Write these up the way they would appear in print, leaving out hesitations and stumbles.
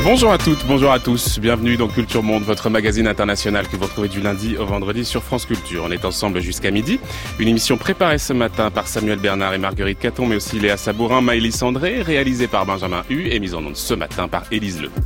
Bonjour à toutes, bonjour à tous. Bienvenue dans Culture Monde, votre magazine international que vous retrouvez du lundi au vendredi sur France Culture. On est ensemble jusqu'à midi. Une émission préparée ce matin par Samuel Bernard et Marguerite Caton, mais aussi Léa Sabourin, Maëlys André, réalisée par Benjamin Hu et mise en onde ce matin par Élise Le.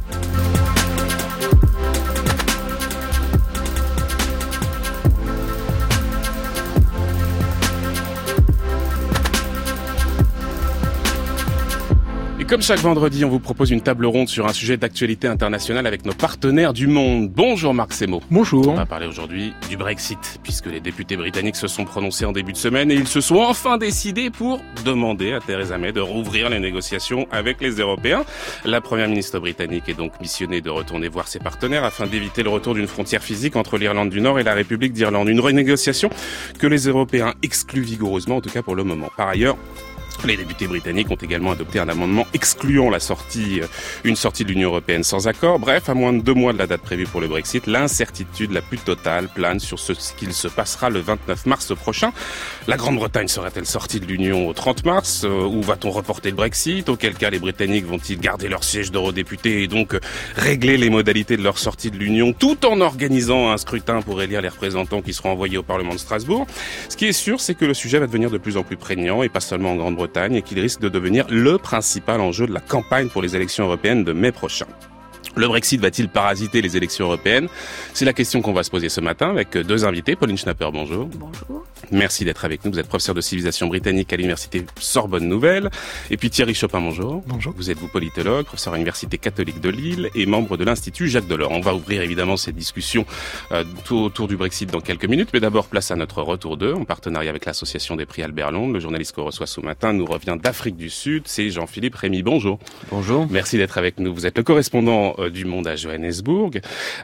Comme chaque vendredi, on vous propose une table ronde sur un sujet d'actualité internationale avec nos partenaires du monde. Bonjour Marc Semo. Bonjour. On va parler aujourd'hui du Brexit, puisque les députés britanniques se sont prononcés en début de semaine et ils se sont enfin décidés pour demander à Theresa May de rouvrir les négociations avec les Européens. La première ministre britannique est donc missionnée de retourner voir ses partenaires afin d'éviter le retour d'une frontière physique entre l'Irlande du Nord et la République d'Irlande. Une renégociation que les Européens excluent vigoureusement, en tout cas pour le moment. Par ailleurs, les députés britanniques ont également adopté un amendement excluant une sortie de l'Union européenne sans accord. Bref, à moins de 2 mois de la date prévue pour le Brexit, l'incertitude la plus totale plane sur ce qu'il se passera le 29 mars prochain. La Grande-Bretagne sera-t-elle sortie de l'Union au 30 mars ou va-t-on reporter le Brexit? Auquel cas, les Britanniques vont-ils garder leur siège d'eurodéputés et donc régler les modalités de leur sortie de l'Union tout en organisant un scrutin pour élire les représentants qui seront envoyés au Parlement de Strasbourg? Ce qui est sûr, c'est que le sujet va devenir de plus en plus prégnant et pas seulement en Grande-Bretagne, et qu'il risque de devenir le principal enjeu de la campagne pour les élections européennes de mai prochain. Le Brexit va-t-il parasiter les élections européennes? C'est la question qu'on va se poser ce matin avec 2 invités. Pauline Schnapper, bonjour. Bonjour. Merci d'être avec nous. Vous êtes professeur de civilisation britannique à l'université Sorbonne Nouvelle. Et puis Thierry Chopin, bonjour. Bonjour. Vous êtes politologue, professeur à l'université catholique de Lille et membre de l'Institut Jacques Delors. On va ouvrir évidemment cette discussion tout autour du Brexit dans quelques minutes. Mais d'abord, place à notre retour 2 en partenariat avec l'association des prix Albert Londres. Le journaliste qu'on reçoit ce matin nous revient d'Afrique du Sud. C'est Jean-Philippe Rémy. Bonjour. Bonjour. Merci d'être avec nous. Vous êtes le correspondant du Monde à Johannesburg.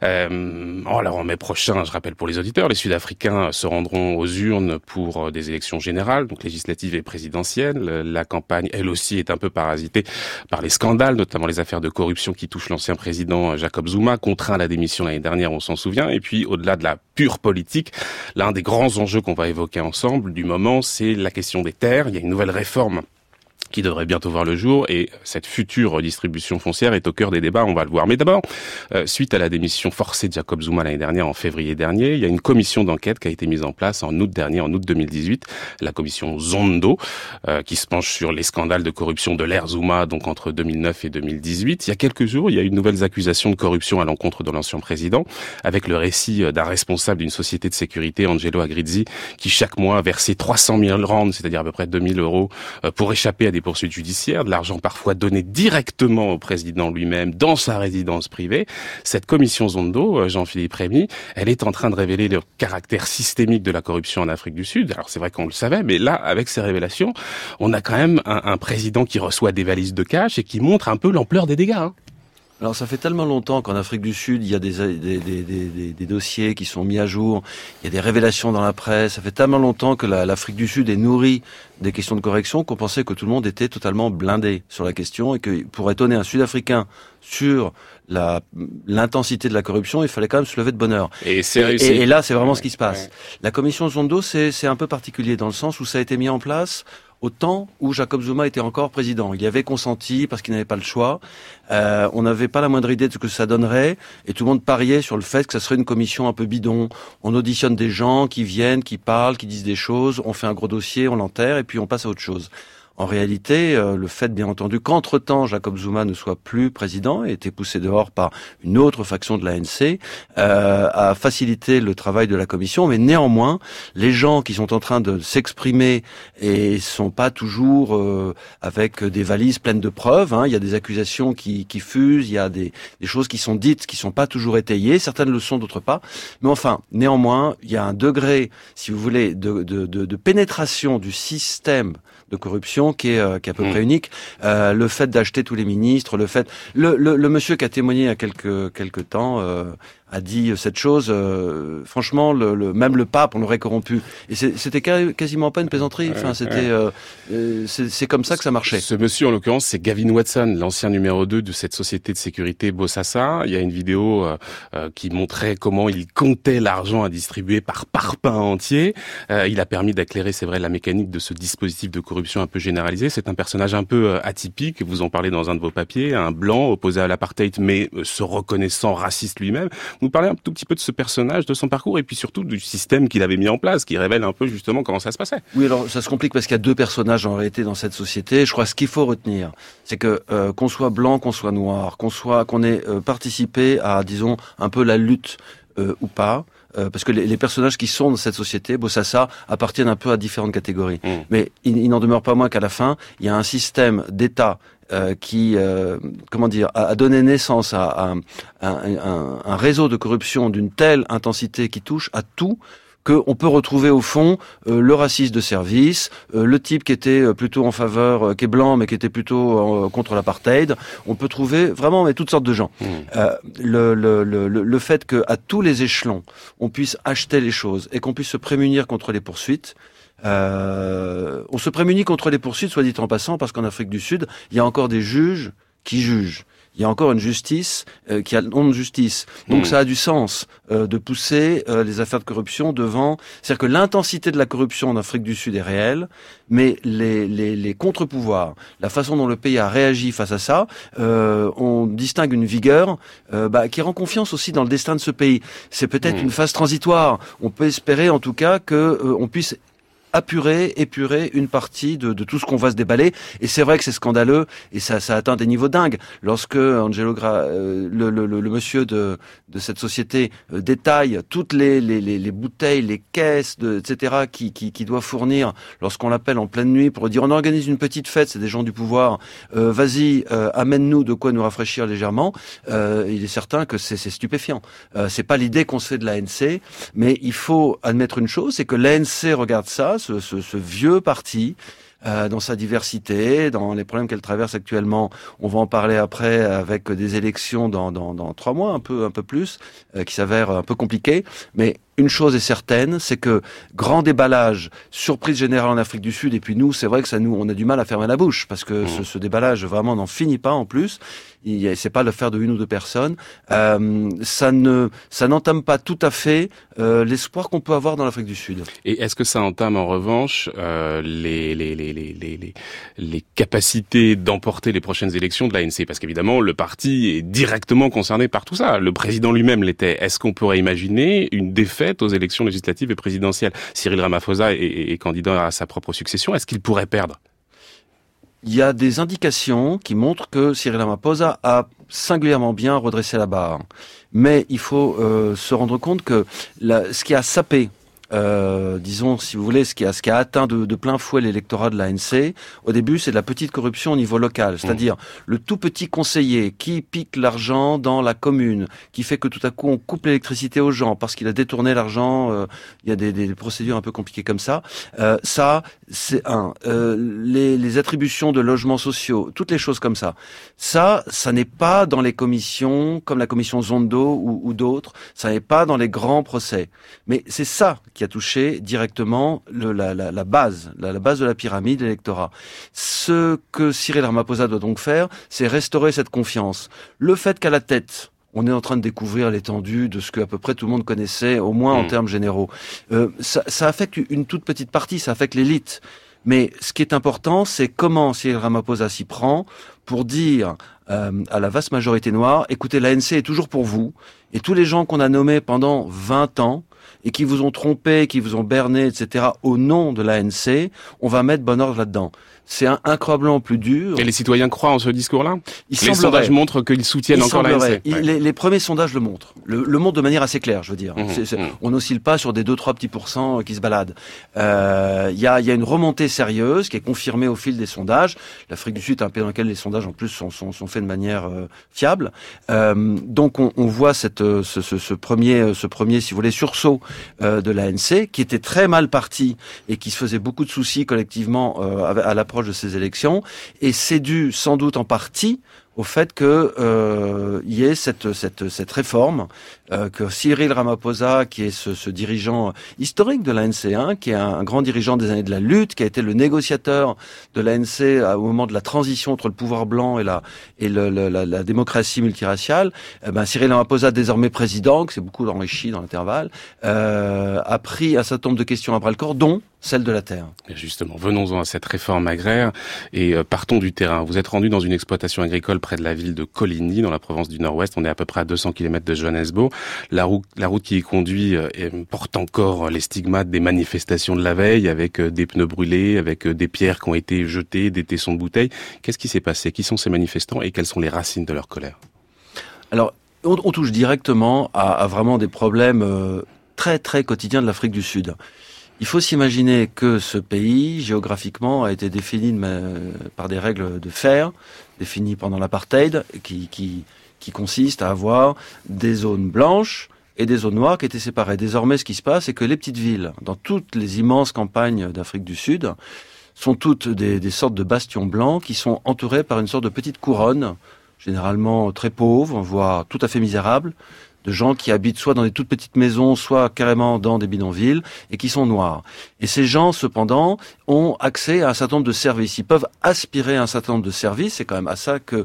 Alors en mai prochain, je rappelle pour les auditeurs, les Sud-Africains se rendront aux urnes pour des élections générales, donc législatives et présidentielles. La campagne, elle aussi, est un peu parasitée par les scandales, notamment les affaires de corruption qui touchent l'ancien président Jacob Zuma, contraint à la démission l'année dernière, on s'en souvient. Et puis, au-delà de la pure politique, l'un des grands enjeux qu'on va évoquer ensemble du moment, c'est la question des terres. Il y a une nouvelle réforme qui devrait bientôt voir le jour, et cette future redistribution foncière est au cœur des débats, on va le voir. Mais d'abord, suite à la démission forcée de Jacob Zuma l'année dernière, en février dernier, il y a une commission d'enquête qui a été mise en place en août dernier, en août 2018, la commission Zondo, qui se penche sur les scandales de corruption de l'ère Zuma, donc entre 2009 et 2018. Il y a quelques jours, il y a eu de nouvelles accusations de corruption à l'encontre de l'ancien président, avec le récit d'un responsable d'une société de sécurité, Angelo Agrizzi, qui chaque mois versait 300 000 rands, c'est-à-dire à peu près 2 000 euros, pour échapper à des poursuites judiciaires, de l'argent parfois donné directement au président lui-même dans sa résidence privée. Cette commission Zondo, Jean-Philippe Rémy, elle est en train de révéler le caractère systémique de la corruption en Afrique du Sud. Alors c'est vrai qu'on le savait, mais là, avec ces révélations, on a quand même un président qui reçoit des valises de cash et qui montre un peu l'ampleur des dégâts, hein. Alors ça fait tellement longtemps qu'en Afrique du Sud, il y a des dossiers qui sont mis à jour, il y a des révélations dans la presse, ça fait tellement longtemps que l'Afrique du Sud est nourrie des questions de correction qu'on pensait que tout le monde était totalement blindé sur la question et que pour étonner un Sud-Africain sur l'intensité de la corruption, il fallait quand même se lever de bonne heure. Et c'est réussi. Et là, c'est vraiment ce qui se passe. Ouais. La commission Zondo, c'est un peu particulier dans le sens où ça a été mis en place au temps où Jacob Zuma était encore président. Il y avait consenti parce qu'il n'avait pas le choix. On n'avait pas la moindre idée de ce que ça donnerait et tout le monde pariait sur le fait que ça serait une commission un peu bidon. On auditionne des gens qui viennent, qui parlent, qui disent des choses, on fait un gros dossier, on l'enterre et puis on passe à autre chose. En réalité, le fait, bien entendu, qu'entre-temps, Jacob Zuma ne soit plus président et été poussé dehors par une autre faction de l'ANC, a facilité le travail de la commission. Mais néanmoins, les gens qui sont en train de s'exprimer et sont pas toujours avec des valises pleines de preuves, hein. Il y a des accusations qui fusent, il y a des choses qui sont dites qui sont pas toujours étayées. Certaines le sont, d'autres pas. Mais enfin, néanmoins, il y a un degré, si vous voulez, de pénétration du système de corruption qui est à peu près unique. Le fait d'acheter tous les ministres, le monsieur qui a témoigné il y a quelques temps a dit cette chose. Franchement, même le pape, on l'aurait corrompu. Et c'était quasiment pas une plaisanterie. Enfin, c'est comme ça que ça marchait. Ce monsieur, en l'occurrence, c'est Gavin Watson, l'ancien numéro 2 de cette société de sécurité Bosasa. Il y a une vidéo qui montrait comment il comptait l'argent à distribuer par parpaing entier. Il a permis d'éclairer, c'est vrai, la mécanique de ce dispositif de corruption un peu généralisé. C'est un personnage un peu atypique. Vous en parlez dans un de vos papiers, un blanc opposé à l'apartheid, mais se reconnaissant raciste lui-même. Vous parlez un tout petit peu de ce personnage, de son parcours, et puis surtout du système qu'il avait mis en place, qui révèle un peu justement comment ça se passait. Oui, alors ça se complique parce qu'il y a deux personnages en réalité dans cette société. Je crois que ce qu'il faut retenir, c'est que qu'on soit blanc, qu'on soit noir, qu'on ait participé à, disons, un peu la lutte ou pas. Parce que les personnages qui sont dans cette société, Bosasa, appartiennent un peu à différentes catégories. Mais il n'en demeure pas moins qu'à la fin, il y a un système d'État qui, a donné naissance à un réseau de corruption d'une telle intensité qui touche à tout, qu'on peut retrouver au fond le racisme de service, le type qui était plutôt en faveur, qui est blanc mais qui était plutôt contre l'apartheid. On peut trouver vraiment toutes sortes de gens. Le fait qu'à tous les échelons, on puisse acheter les choses et qu'on puisse se prémunir contre les poursuites. On se prémunit contre les poursuites, soit dit en passant, parce qu'en Afrique du Sud, il y a encore des juges qui jugent. Il y a encore une justice qui a le nom de justice. Donc ça a du sens de pousser les affaires de corruption devant. C'est-à-dire que l'intensité de la corruption en Afrique du Sud est réelle, mais les contre-pouvoirs, la façon dont le pays a réagi face à ça, on distingue une vigueur qui rend confiance aussi dans le destin de ce pays. C'est peut-être une phase transitoire. On peut espérer en tout cas que on puisse épurer une partie de tout ce qu'on va se déballer. Et c'est vrai que c'est scandaleux et ça atteint des niveaux dingues. Lorsque Angelo le monsieur de cette société détaille toutes les bouteilles, les caisses, etc. qui doit fournir lorsqu'on l'appelle en pleine nuit pour dire on organise une petite fête, c'est des gens du pouvoir, vas-y, amène-nous de quoi nous rafraîchir légèrement. Il est certain que c'est stupéfiant. C'est pas l'idée qu'on se fait de l'ANC, mais il faut admettre une chose, c'est que l'ANC regarde ça, ce vieux parti, dans sa diversité, dans les problèmes qu'elle traverse actuellement. On va en parler après avec des élections dans 3 mois, un peu plus, qui s'avèrent un peu compliquées. Mais une chose est certaine, c'est que grand déballage, surprise générale en Afrique du Sud, et puis nous, c'est vrai que on a du mal à fermer la bouche, parce que ce déballage vraiment n'en finit pas en plus. C'est pas l'affaire de une ou deux personnes. Ça n'entame pas tout à fait l'espoir qu'on peut avoir dans l'Afrique du Sud. Et est-ce que ça entame en revanche les capacités d'emporter les prochaines élections de l'ANC? Parce qu'évidemment, le parti est directement concerné par tout ça. Le président lui-même l'était. Est-ce qu'on pourrait imaginer une défaite aux élections législatives et présidentielles? Cyril Ramaphosa est candidat à sa propre succession. Est-ce qu'il pourrait perdre? Il y a des indications qui montrent que Cyril Ramaphosa a singulièrement bien redressé la barre. Mais il faut se rendre compte que ce qui a sapé, disons, si vous voulez, ce qui a atteint de plein fouet l'électorat de l'ANC, au début, c'est de la petite corruption au niveau local. C'est-à-dire le tout petit conseiller qui pique l'argent dans la commune, qui fait que tout à coup, on coupe l'électricité aux gens parce qu'il a détourné l'argent. Il y a des procédures un peu compliquées comme ça. Ça, c'est les attributions de logements sociaux, toutes les choses comme ça. Ça n'est pas dans les commissions, comme la commission Zondo ou d'autres. Ça n'est pas dans les grands procès. Mais c'est ça qui a touché directement la base de la pyramide, l'électorat. Ce que Cyril Ramaphosa doit donc faire, c'est restaurer cette confiance. Le fait qu'à la tête, on est en train de découvrir l'étendue de ce que à peu près tout le monde connaissait, au moins en termes généraux. Ça affecte une toute petite partie, ça affecte l'élite. Mais ce qui est important, c'est comment Cyril Ramaphosa s'y prend pour dire à la vaste majorité noire, écoutez, l'ANC est toujours pour vous, et tous les gens qu'on a nommés pendant 20 ans, et qui vous ont trompé, qui vous ont berné, etc., au nom de l'ANC, on va mettre bon ordre là-dedans. C'est incroyablement plus dur. Et les citoyens croient en ce discours-là? Les sondages montrent qu'ils soutiennent encore l'ANC. Les premiers sondages le montrent. Le montrent de manière assez claire, je veux dire. On n'oscille pas sur des 2-3 petits % qui se baladent. Il y a une remontée sérieuse qui est confirmée au fil des sondages. L'Afrique du Sud est un pays dans lequel les sondages, en plus, sont faits de manière fiable. Donc, on voit ce premier, si vous voulez, sursaut de l'ANC, qui était très mal parti et qui se faisait beaucoup de soucis collectivement à l'approche de ces élections, et c'est dû sans doute en partie au fait que y ait cette réforme, que Cyril Ramaphosa, qui est ce dirigeant historique de l'ANC, qui est un grand dirigeant des années de la lutte, qui a été le négociateur de l'ANC au moment de la transition entre le pouvoir blanc et la démocratie multiraciale, Cyril Ramaphosa, désormais président, qui s'est beaucoup enrichi dans l'intervalle, a pris un certain nombre de questions à bras-le-corps, dont celle de la terre. Et justement, venons-en à cette réforme agraire et partons du terrain. Vous êtes rendu dans une exploitation agricole près de la ville de Coligny, dans la province du Nord-Ouest. On est à peu près à 200 km de Johannesburg. La route qui y conduit porte encore les stigmates des manifestations de la veille, avec des pneus brûlés, avec des pierres qui ont été jetées, des tessons de bouteilles. Qu'est-ce qui s'est passé? Qui sont ces manifestants et quelles sont les racines de leur colère? Alors, on touche directement à vraiment des problèmes très très quotidiens de l'Afrique du Sud. Il faut s'imaginer que ce pays, géographiquement, a été défini par des règles de fer, définies pendant l'apartheid, qui consistent à avoir des zones blanches et des zones noires qui étaient séparées. Désormais, ce qui se passe, c'est que les petites villes, dans toutes les immenses campagnes d'Afrique du Sud, sont toutes des sortes de bastions blancs qui sont entourés par une sorte de petite couronne, généralement très pauvre, voire tout à fait misérable, de gens qui habitent soit dans des toutes petites maisons, soit carrément dans des bidonvilles, et qui sont noirs. Et ces gens, cependant, ont accès à un certain nombre de services. Ils peuvent aspirer à un certain nombre de services. C'est quand même à ça que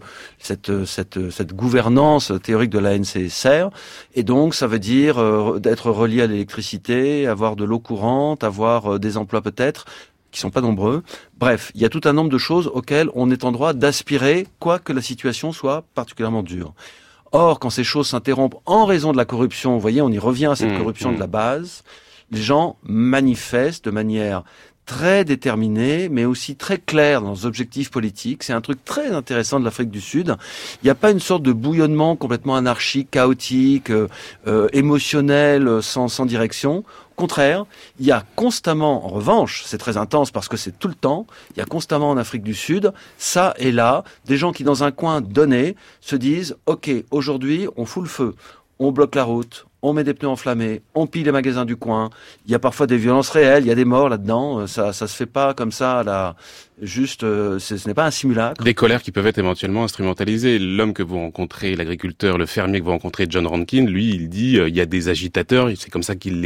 cette gouvernance théorique de l'ANC sert. Et donc, ça veut dire d'être relié à l'électricité, avoir de l'eau courante, avoir des emplois peut-être, qui sont pas nombreux. Bref, il y a tout un nombre de choses auxquelles on est en droit d'aspirer, quoique la situation soit particulièrement dure. Or, quand ces choses s'interrompent en raison de la corruption, vous voyez, on y revient à cette corruption de la base, les gens manifestent de manière très déterminée, mais aussi très claire dans leurs objectifs politiques. C'est un truc très intéressant de l'Afrique du Sud. Il n'y a pas une sorte de bouillonnement complètement anarchique, chaotique, émotionnel, sans direction. Au contraire, il y a constamment, en revanche, c'est très intense parce que c'est tout le temps, il y a constamment en Afrique du Sud, ça et là, des gens qui dans un coin donné se disent « Ok, aujourd'hui, on fout le feu, on bloque la route, on met des pneus enflammés, on pille les magasins du coin, il y a parfois des violences réelles, il y a des morts là-dedans, ça se fait pas comme ça, là, juste, ce n'est pas un simulacre. » Des colères qui peuvent être éventuellement instrumentalisées. L'homme que vous rencontrez, l'agriculteur, le fermier que vous rencontrez, John Rankin, lui, il dit il y a des agitateurs, c'est comme ça qu'il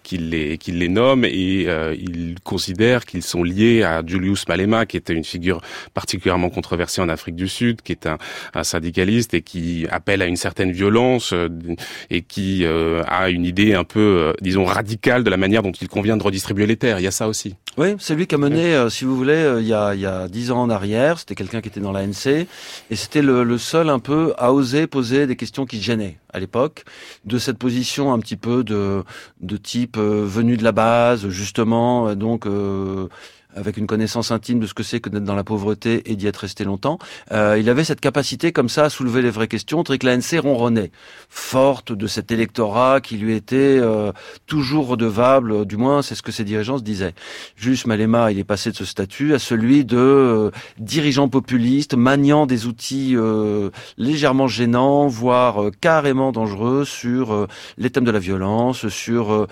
les nomme, et il considère qu'ils sont liés à Julius Malema, qui était une figure particulièrement controversée en Afrique du Sud, qui est un syndicaliste et qui appelle à une certaine violence et qui a une idée un peu, disons, radicale de la manière dont il convient de redistribuer les terres. Il y a ça aussi. Oui, c'est lui qui a mené, si vous voulez, il y a 10 ans en arrière, c'était quelqu'un qui était dans l'ANC, et c'était le seul un peu à oser poser des questions qui gênaient à l'époque, de cette position un petit peu de type venu de la base, justement, donc avec une connaissance intime de ce que c'est que d'être dans la pauvreté et d'y être resté longtemps. Il avait cette capacité comme ça à soulever les vraies questions, tandis que l'ANC ronronnait, forte de cet électorat qui lui était toujours redevable, du moins c'est ce que ses dirigeants se disaient. Julius Malema, il est passé de ce statut à celui de dirigeant populiste, maniant des outils légèrement gênants, voire carrément dangereux sur les thèmes de la violence, sur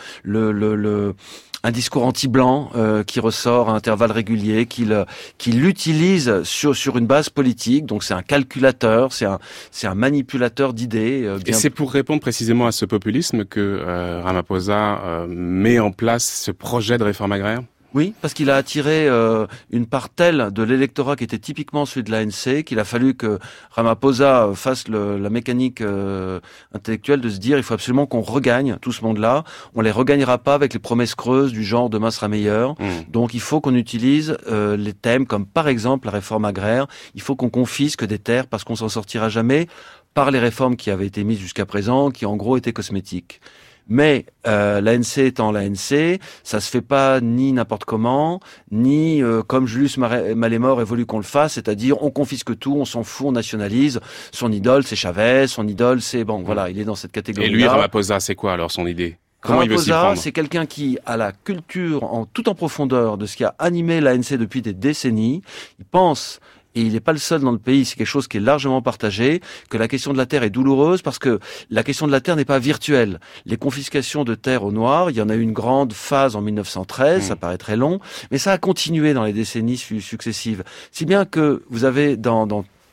un discours anti-blanc qui ressort à intervalles réguliers, qu'il utilise sur une base politique. Donc c'est un calculateur, c'est un manipulateur d'idées. Et c'est pour répondre précisément à ce populisme que Ramaphosa met en place ce projet de réforme agraire? Oui, parce qu'il a attiré une part telle de l'électorat qui était typiquement celui de l'ANC qu'il a fallu que Ramaphosa fasse la mécanique intellectuelle de se dire il faut absolument qu'on regagne tout ce monde-là. On les regagnera pas avec les promesses creuses du genre demain sera meilleur. Donc il faut qu'on utilise les thèmes comme par exemple la réforme agraire. Il faut qu'on confisque des terres parce qu'on s'en sortira jamais par les réformes qui avaient été mises jusqu'à présent, qui en gros étaient cosmétiques. Mais l'ANC étant l'ANC, ça se fait pas ni n'importe comment, ni comme Julius Malema aurait voulu qu'on le fasse, c'est-à-dire on confisque tout, on s'en fout, on nationalise. Son idole, c'est Chavez, son idole, c'est bon, voilà, il est dans cette catégorie. Et lui, Ramaphosa, c'est quoi alors son idée? Comment il veut s'y prendre? C'est quelqu'un qui a la culture tout en profondeur de ce qui a animé l'ANC depuis des décennies. Il pense, et il n'est pas le seul dans le pays, c'est quelque chose qui est largement partagé, que la question de la terre est douloureuse parce que la question de la terre n'est pas virtuelle. Les confiscations de terres aux Noirs, il y en a eu une grande phase en 1913, ça paraît très long, mais ça a continué dans les décennies successives. Si bien que vous avez dans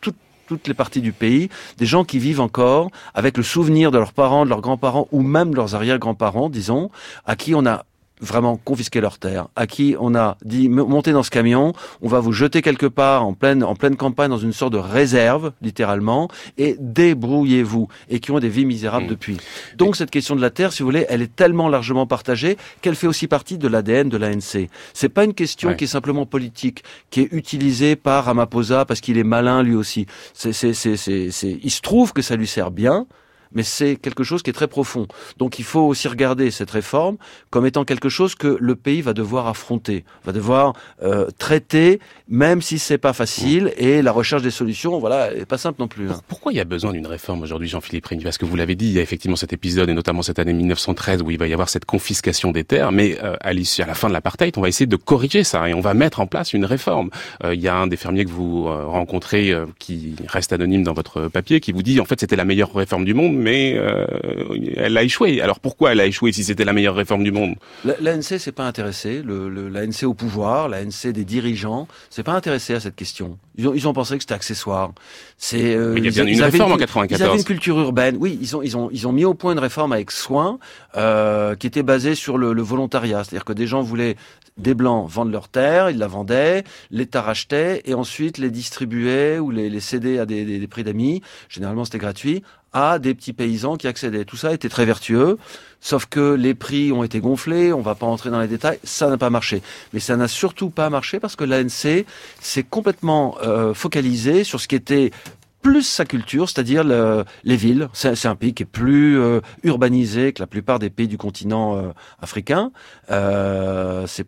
toutes les parties du pays, des gens qui vivent encore avec le souvenir de leurs parents, de leurs grands-parents ou même de leurs arrière-grands-parents, disons, à qui on a vraiment confisqué leurs terres, à qui on a dit montez dans ce camion, on va vous jeter quelque part en pleine campagne dans une sorte de réserve, littéralement, et débrouillez-vous, et qui ont des vies misérables depuis. Donc cette question de la terre, si vous voulez, elle est tellement largement partagée qu'elle fait aussi partie de l'ADN de l'ANC. C'est pas une question qui est simplement politique, qui est utilisée par Ramaphosa parce qu'il est malin lui aussi. Il se trouve que ça lui sert bien, mais c'est quelque chose qui est très profond. Donc il faut aussi regarder cette réforme comme étant quelque chose que le pays va devoir affronter, va devoir traiter, même si c'est pas facile, et la recherche des solutions, voilà, est pas simple non plus. Pourquoi il y a besoin d'une réforme aujourd'hui, Jean-Philippe Rémy? Parce que vous l'avez dit, il y a effectivement cet épisode, et notamment cette année 1913, où il va y avoir cette confiscation des terres, mais à la fin de l'apartheid, on va essayer de corriger ça, et on va mettre en place une réforme. Il y a un des fermiers que vous rencontrez, qui reste anonyme dans votre papier, qui vous dit, en fait, c'était la meilleure réforme du monde, mais elle a échoué. Alors pourquoi elle a échoué si c'était la meilleure réforme du monde? L'ANC s'est pas intéressé, l'ANC au pouvoir, l'ANC des dirigeants, s'est pas intéressé à cette question. Ils ont pensé que c'était accessoire. Mais il y a bien une réforme en 94. Ils avaient une culture urbaine. Oui, ils ont mis au point une réforme avec soin, qui était basée sur le volontariat. C'est-à-dire que des gens voulaient, des blancs, vendre leurs terres, ils la vendaient, l'État rachetait et ensuite les distribuait ou les cédait à des prix d'amis. Généralement, c'était gratuit, à des petits paysans qui accédaient. Tout ça était très vertueux, sauf que les prix ont été gonflés, on va pas entrer dans les détails, ça n'a pas marché. Mais ça n'a surtout pas marché parce que l'ANC s'est complètement focalisé sur ce qui était plus sa culture, c'est-à-dire les villes. C'est un pays qui est plus urbanisé que la plupart des pays du continent africain. C'est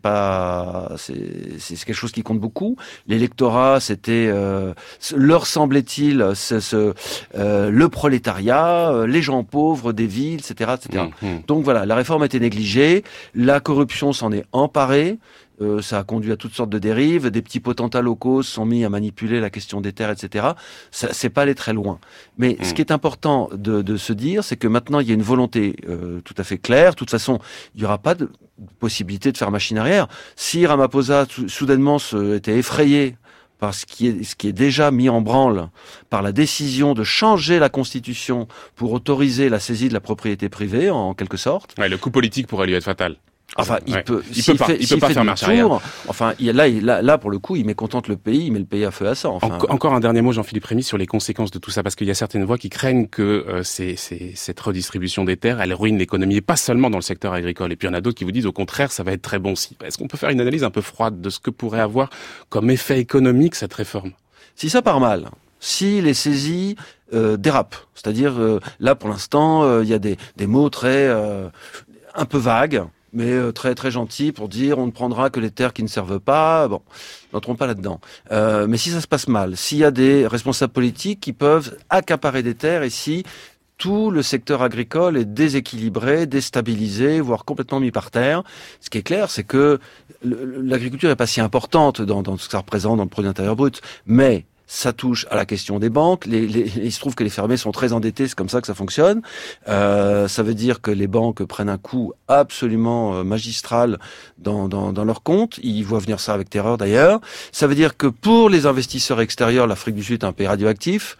quelque chose qui compte beaucoup. L'électorat, c'était leur semblait-il le prolétariat, les gens pauvres des villes, etc., etc. Donc voilà, la réforme a été négligée, la corruption s'en est emparée. Ça a conduit à toutes sortes de dérives. Des petits potentats locaux se sont mis à manipuler la question des terres, etc. Ça, c'est pas allé très loin. Mais ce qui est important de se dire, c'est que maintenant, il y a une volonté tout à fait claire. De toute façon, il n'y aura pas de possibilité de faire machine arrière. Si Ramaphosa, soudainement, était effrayé par ce qui est déjà mis en branle par la décision de changer la Constitution pour autoriser la saisie de la propriété privée, en quelque sorte. Ouais, le coup politique pourrait lui être fatal. Enfin, il peut pas faire marche arrière. Enfin, là, pour le coup, il mécontente le pays, il met le pays à feu à sang. Enfin, encore un dernier mot, Jean-Philippe Rémy, sur les conséquences de tout ça, parce qu'il y a certaines voix qui craignent que cette redistribution des terres, elle ruine l'économie, et pas seulement dans le secteur agricole. Et puis il y en a d'autres qui vous disent, au contraire, ça va être très bon. Est-ce qu'on peut faire une analyse un peu froide de ce que pourrait avoir comme effet économique cette réforme? Si ça part mal, si les saisies dérapent, c'est-à-dire là, pour l'instant, il y a des mots très un peu vagues, mais très très gentil pour dire on ne prendra que les terres qui ne servent pas. Bon, n'entrons pas là-dedans. Mais si ça se passe mal, s'il y a des responsables politiques qui peuvent accaparer des terres et si tout le secteur agricole est déséquilibré, déstabilisé, voire complètement mis par terre, ce qui est clair, c'est que l'agriculture n'est pas si importante dans ce que ça représente dans le produit intérieur brut, mais ça touche à la question des banques. Il se trouve que les fermiers sont très endettés, c'est comme ça que ça fonctionne. Ça veut dire que les banques prennent un coup absolument magistral dans leurs comptes. Ils voient venir ça avec terreur d'ailleurs. Ça veut dire que pour les investisseurs extérieurs, l'Afrique du Sud est un pays radioactif.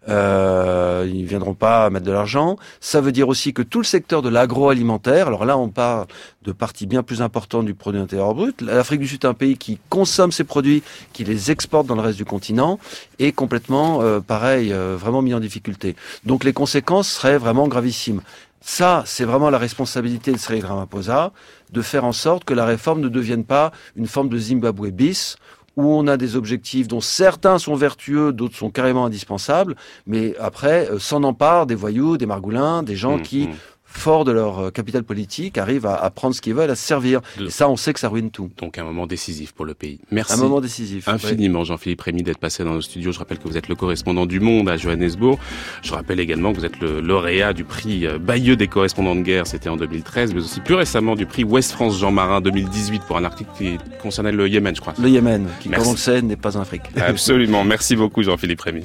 Ils viendront pas mettre de l'argent. Ça veut dire aussi que tout le secteur de l'agroalimentaire, alors là on parle de parties bien plus importantes du produit intérieur brut. L'Afrique du Sud est un pays qui consomme ces produits, qui les exporte dans le reste du continent, est complètement vraiment mis en difficulté. Donc les conséquences seraient vraiment gravissimes. Ça, c'est vraiment la responsabilité de Cyril Ramaphosa, de faire en sorte que la réforme ne devienne pas une forme de Zimbabwe bis, où on a des objectifs dont certains sont vertueux, d'autres sont carrément indispensables, mais après, s'en emparent des voyous, des margoulins, des gens qui, forts de leur capital politique, arrivent à prendre ce qu'ils veulent, à se servir. Et ça, on sait que ça ruine tout. Donc un moment décisif pour le pays. Merci. Un moment décisif. Infiniment, Jean-Philippe Rémy, d'être passé dans nos studios. Je rappelle que vous êtes le correspondant du Monde à Johannesburg. Je rappelle également que vous êtes le lauréat du prix Bayeux des correspondants de guerre, c'était en 2013, mais aussi plus récemment du prix Ouest France Jean Marin 2018 pour un article qui concernait le Yémen, je crois. Le Yémen, qui, comme on le sait, n'est pas en Afrique. Absolument. Merci beaucoup, Jean-Philippe Rémy.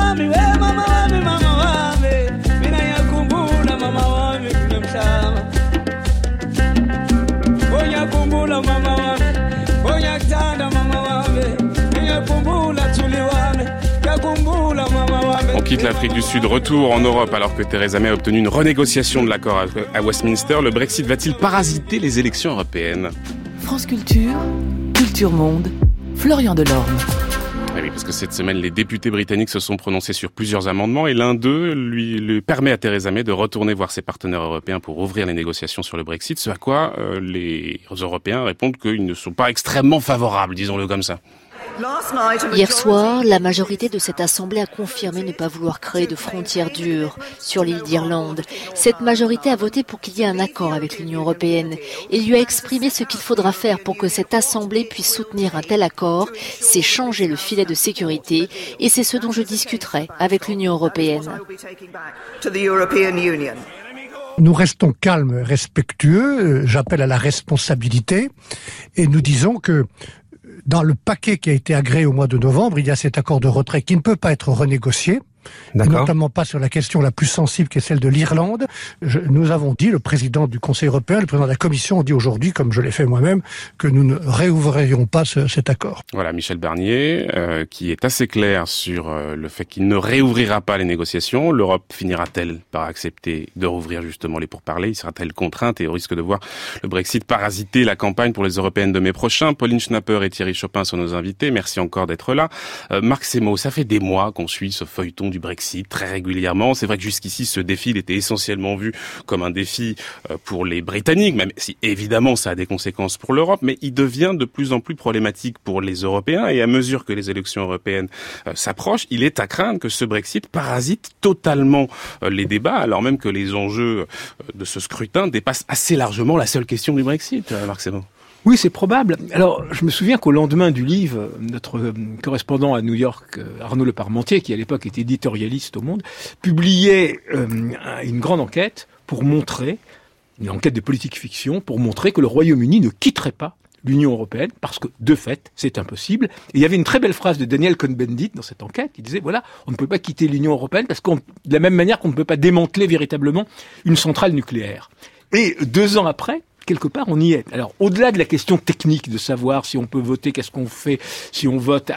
Mama wami, mina yakumbula mama wami kule mhlaba. quitte l'Afrique du Sud, retour en Europe alors que Theresa May a obtenu une renégociation de l'accord à Westminster. Le Brexit va-t-il parasiter les élections européennes ? France Culture, Culture Monde, Florian Delorme. Ah oui, parce que cette semaine, les députés britanniques se sont prononcés sur plusieurs amendements et l'un d'eux lui permet à Theresa May de retourner voir ses partenaires européens pour ouvrir les négociations sur le Brexit, ce à quoi les Européens répondent qu'ils ne sont pas extrêmement favorables, disons-le comme ça. Hier soir, la majorité de cette Assemblée a confirmé ne pas vouloir créer de frontières dures sur l'île d'Irlande. Cette majorité a voté pour qu'il y ait un accord avec l'Union européenne et lui a exprimé ce qu'il faudra faire pour que cette Assemblée puisse soutenir un tel accord. C'est changer le filet de sécurité et c'est ce dont je discuterai avec l'Union européenne. Nous restons calmes, respectueux, j'appelle à la responsabilité et nous disons que dans le paquet qui a été agréé au mois de novembre, il y a cet accord de retrait qui ne peut pas être renégocié. Notamment pas sur la question la plus sensible qui est celle de l'Irlande. Nous avons dit, le président du Conseil européen, le président de la Commission ont dit aujourd'hui, comme je l'ai fait moi-même, que nous ne réouvririons pas cet accord. Voilà, Michel Barnier, qui est assez clair sur le fait qu'il ne réouvrira pas les négociations. L'Europe finira-t-elle par accepter de rouvrir justement les pourparlers ? Sera-t-elle contrainte et au risque de voir le Brexit parasiter la campagne pour les européennes de mai prochain ? Pauline Schnapper et Thierry Chopin sont nos invités. Merci encore d'être là. Marc Semo, ça fait des mois qu'on suit ce feuilleton du Brexit très régulièrement. C'est vrai que jusqu'ici, ce défi il était essentiellement vu comme un défi pour les Britanniques, même si évidemment ça a des conséquences pour l'Europe, mais il devient de plus en plus problématique pour les Européens et à mesure que les élections européennes s'approchent, il est à craindre que ce Brexit parasite totalement les débats, alors même que les enjeux de ce scrutin dépassent assez largement la seule question du Brexit, Marc Semo. Oui, c'est probable. Alors, je me souviens qu'au lendemain du livre, notre correspondant à New York, Arnaud Le Parmentier, qui à l'époque était éditorialiste au Monde, publiait une grande enquête pour montrer, une enquête de politique fiction, pour montrer que le Royaume-Uni ne quitterait pas l'Union européenne, parce que, de fait, c'est impossible. Et il y avait une très belle phrase de Daniel Cohn-Bendit dans cette enquête, qui disait, voilà, on ne peut pas quitter l'Union européenne, parce de la même manière qu'on ne peut pas démanteler véritablement une centrale nucléaire. Et 2 ans après, quelque part, on y est. Alors, au-delà de la question technique de savoir si on peut voter, qu'est-ce qu'on fait, si on vote,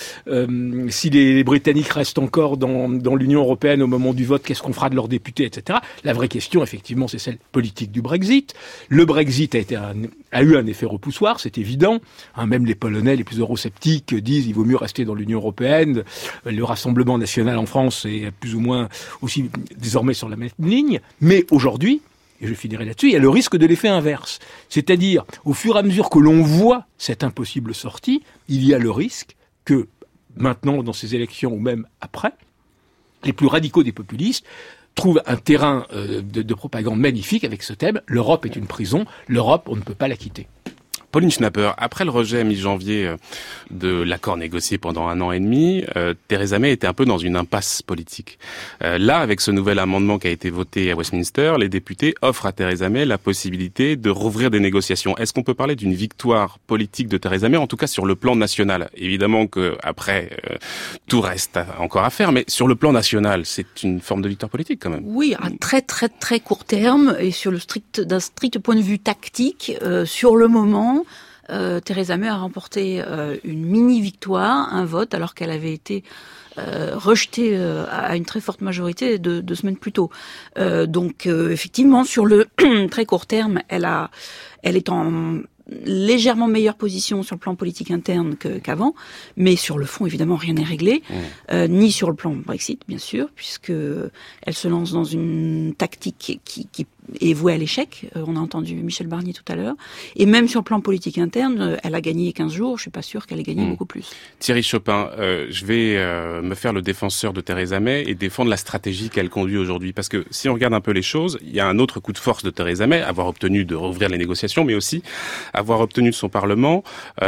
si les Britanniques restent encore dans l'Union européenne au moment du vote, qu'est-ce qu'on fera de leurs députés, etc. La vraie question, effectivement, c'est celle politique du Brexit. Le Brexit a eu un effet repoussoir, c'est évident. Même les Polonais, les plus eurosceptiques, disent il vaut mieux rester dans l'Union européenne. Le Rassemblement national en France est plus ou moins aussi désormais sur la même ligne. Mais aujourd'hui, et je finirai là-dessus, il y a le risque de l'effet inverse. C'est-à-dire, au fur et à mesure que l'on voit cette impossible sortie, il y a le risque que, maintenant, dans ces élections ou même après, les plus radicaux des populistes trouvent un terrain de propagande magnifique avec ce thème. L'Europe est une prison, l'Europe, on ne peut pas la quitter. Pauline Schnapper, après le rejet à mi-janvier de l'accord négocié pendant 1 an et demi, Theresa May était un peu dans une impasse politique. Là, avec ce nouvel amendement qui a été voté à Westminster, les députés offrent à Theresa May la possibilité de rouvrir des négociations. Est-ce qu'on peut parler d'une victoire politique de Theresa May, en tout cas sur le plan national ? Évidemment que après tout reste encore à faire, mais sur le plan national, c'est une forme de victoire politique quand même. Oui, à très très très court terme et sur d'un strict point de vue tactique, sur le moment. Theresa May a remporté une mini-victoire, un vote, alors qu'elle avait été rejetée à une très forte majorité 2 semaines plus tôt. Donc effectivement, sur le très court terme, elle est en légèrement meilleure position sur le plan politique interne qu'avant, mais sur le fond, évidemment, rien n'est réglé, ni sur le plan Brexit, bien sûr, puisque elle se lance dans une tactique qui est vouée à l'échec. On a entendu Michel Barnier tout à l'heure. Et même sur le plan politique interne, elle a gagné 15 jours. Je suis pas sûr qu'elle ait gagné beaucoup plus. Thierry Chopin, je vais me faire le défenseur de Theresa May et défendre la stratégie qu'elle conduit aujourd'hui. Parce que si on regarde un peu les choses, il y a un autre coup de force de Theresa May, avoir obtenu de rouvrir les négociations, mais aussi avoir obtenu de son Parlement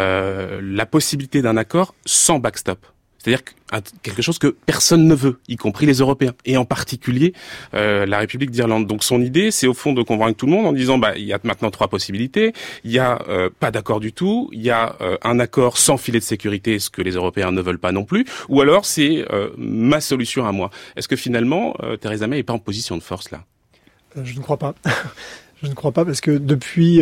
la possibilité d'un accord sans backstop. C'est-à-dire quelque chose que personne ne veut, y compris les Européens, et en particulier la République d'Irlande. Donc son idée, c'est au fond de convaincre tout le monde en disant il y a maintenant 3 possibilités, il y a pas d'accord du tout, il y a un accord sans filet de sécurité, ce que les Européens ne veulent pas non plus, ou alors c'est ma solution à moi. Est-ce que finalement Theresa May n'est pas en position de force là ? Je ne crois pas. Je ne crois pas, parce que depuis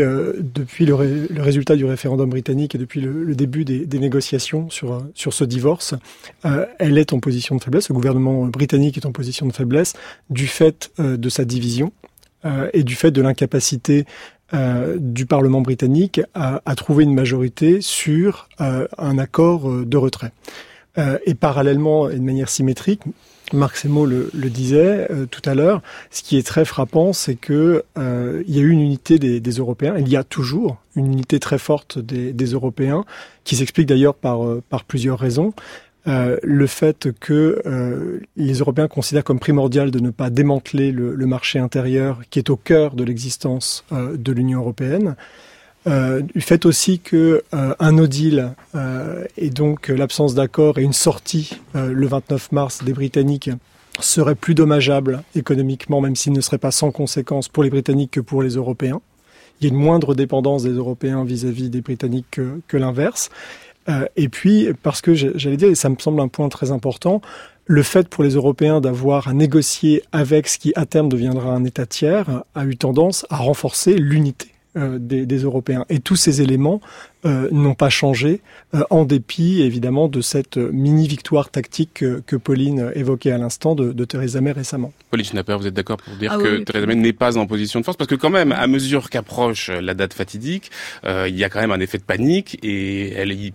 le résultat du référendum britannique et depuis le début des négociations sur ce divorce, elle est en position de faiblesse. Le gouvernement britannique est en position de faiblesse du fait de sa division et du fait de l'incapacité du Parlement britannique à trouver une majorité sur un accord de retrait. Et parallèlement, et de manière symétrique, Marc Semo le disait tout à l'heure, ce qui est très frappant, c'est que il y a eu une unité des Européens. Il y a toujours une unité très forte des Européens, qui s'explique d'ailleurs par plusieurs raisons. Le fait que les Européens considèrent comme primordial de ne pas démanteler le marché intérieur, qui est au cœur de l'existence de l'Union européenne. Du fait aussi que un no deal et donc l'absence d'accord et une sortie le 29 mars des Britanniques serait plus dommageable économiquement, même s'il ne serait pas sans conséquences pour les Britanniques que pour les Européens. Il y a une moindre dépendance des Européens vis-à-vis des Britanniques que l'inverse. Et puis, parce que j'allais dire, et ça me semble un point très important, le fait pour les Européens d'avoir à négocier avec ce qui à terme deviendra un État tiers a eu tendance à renforcer l'unité des Européens. Et tous ces éléments n'ont pas changé, en dépit évidemment de cette mini-victoire tactique que Pauline évoquait à l'instant de Theresa May récemment. Pauline Schnapper, vous êtes d'accord pour dire que Theresa May n'est pas en position de force? Parce que quand même, à mesure qu'approche la date fatidique, il y a quand même un effet de panique et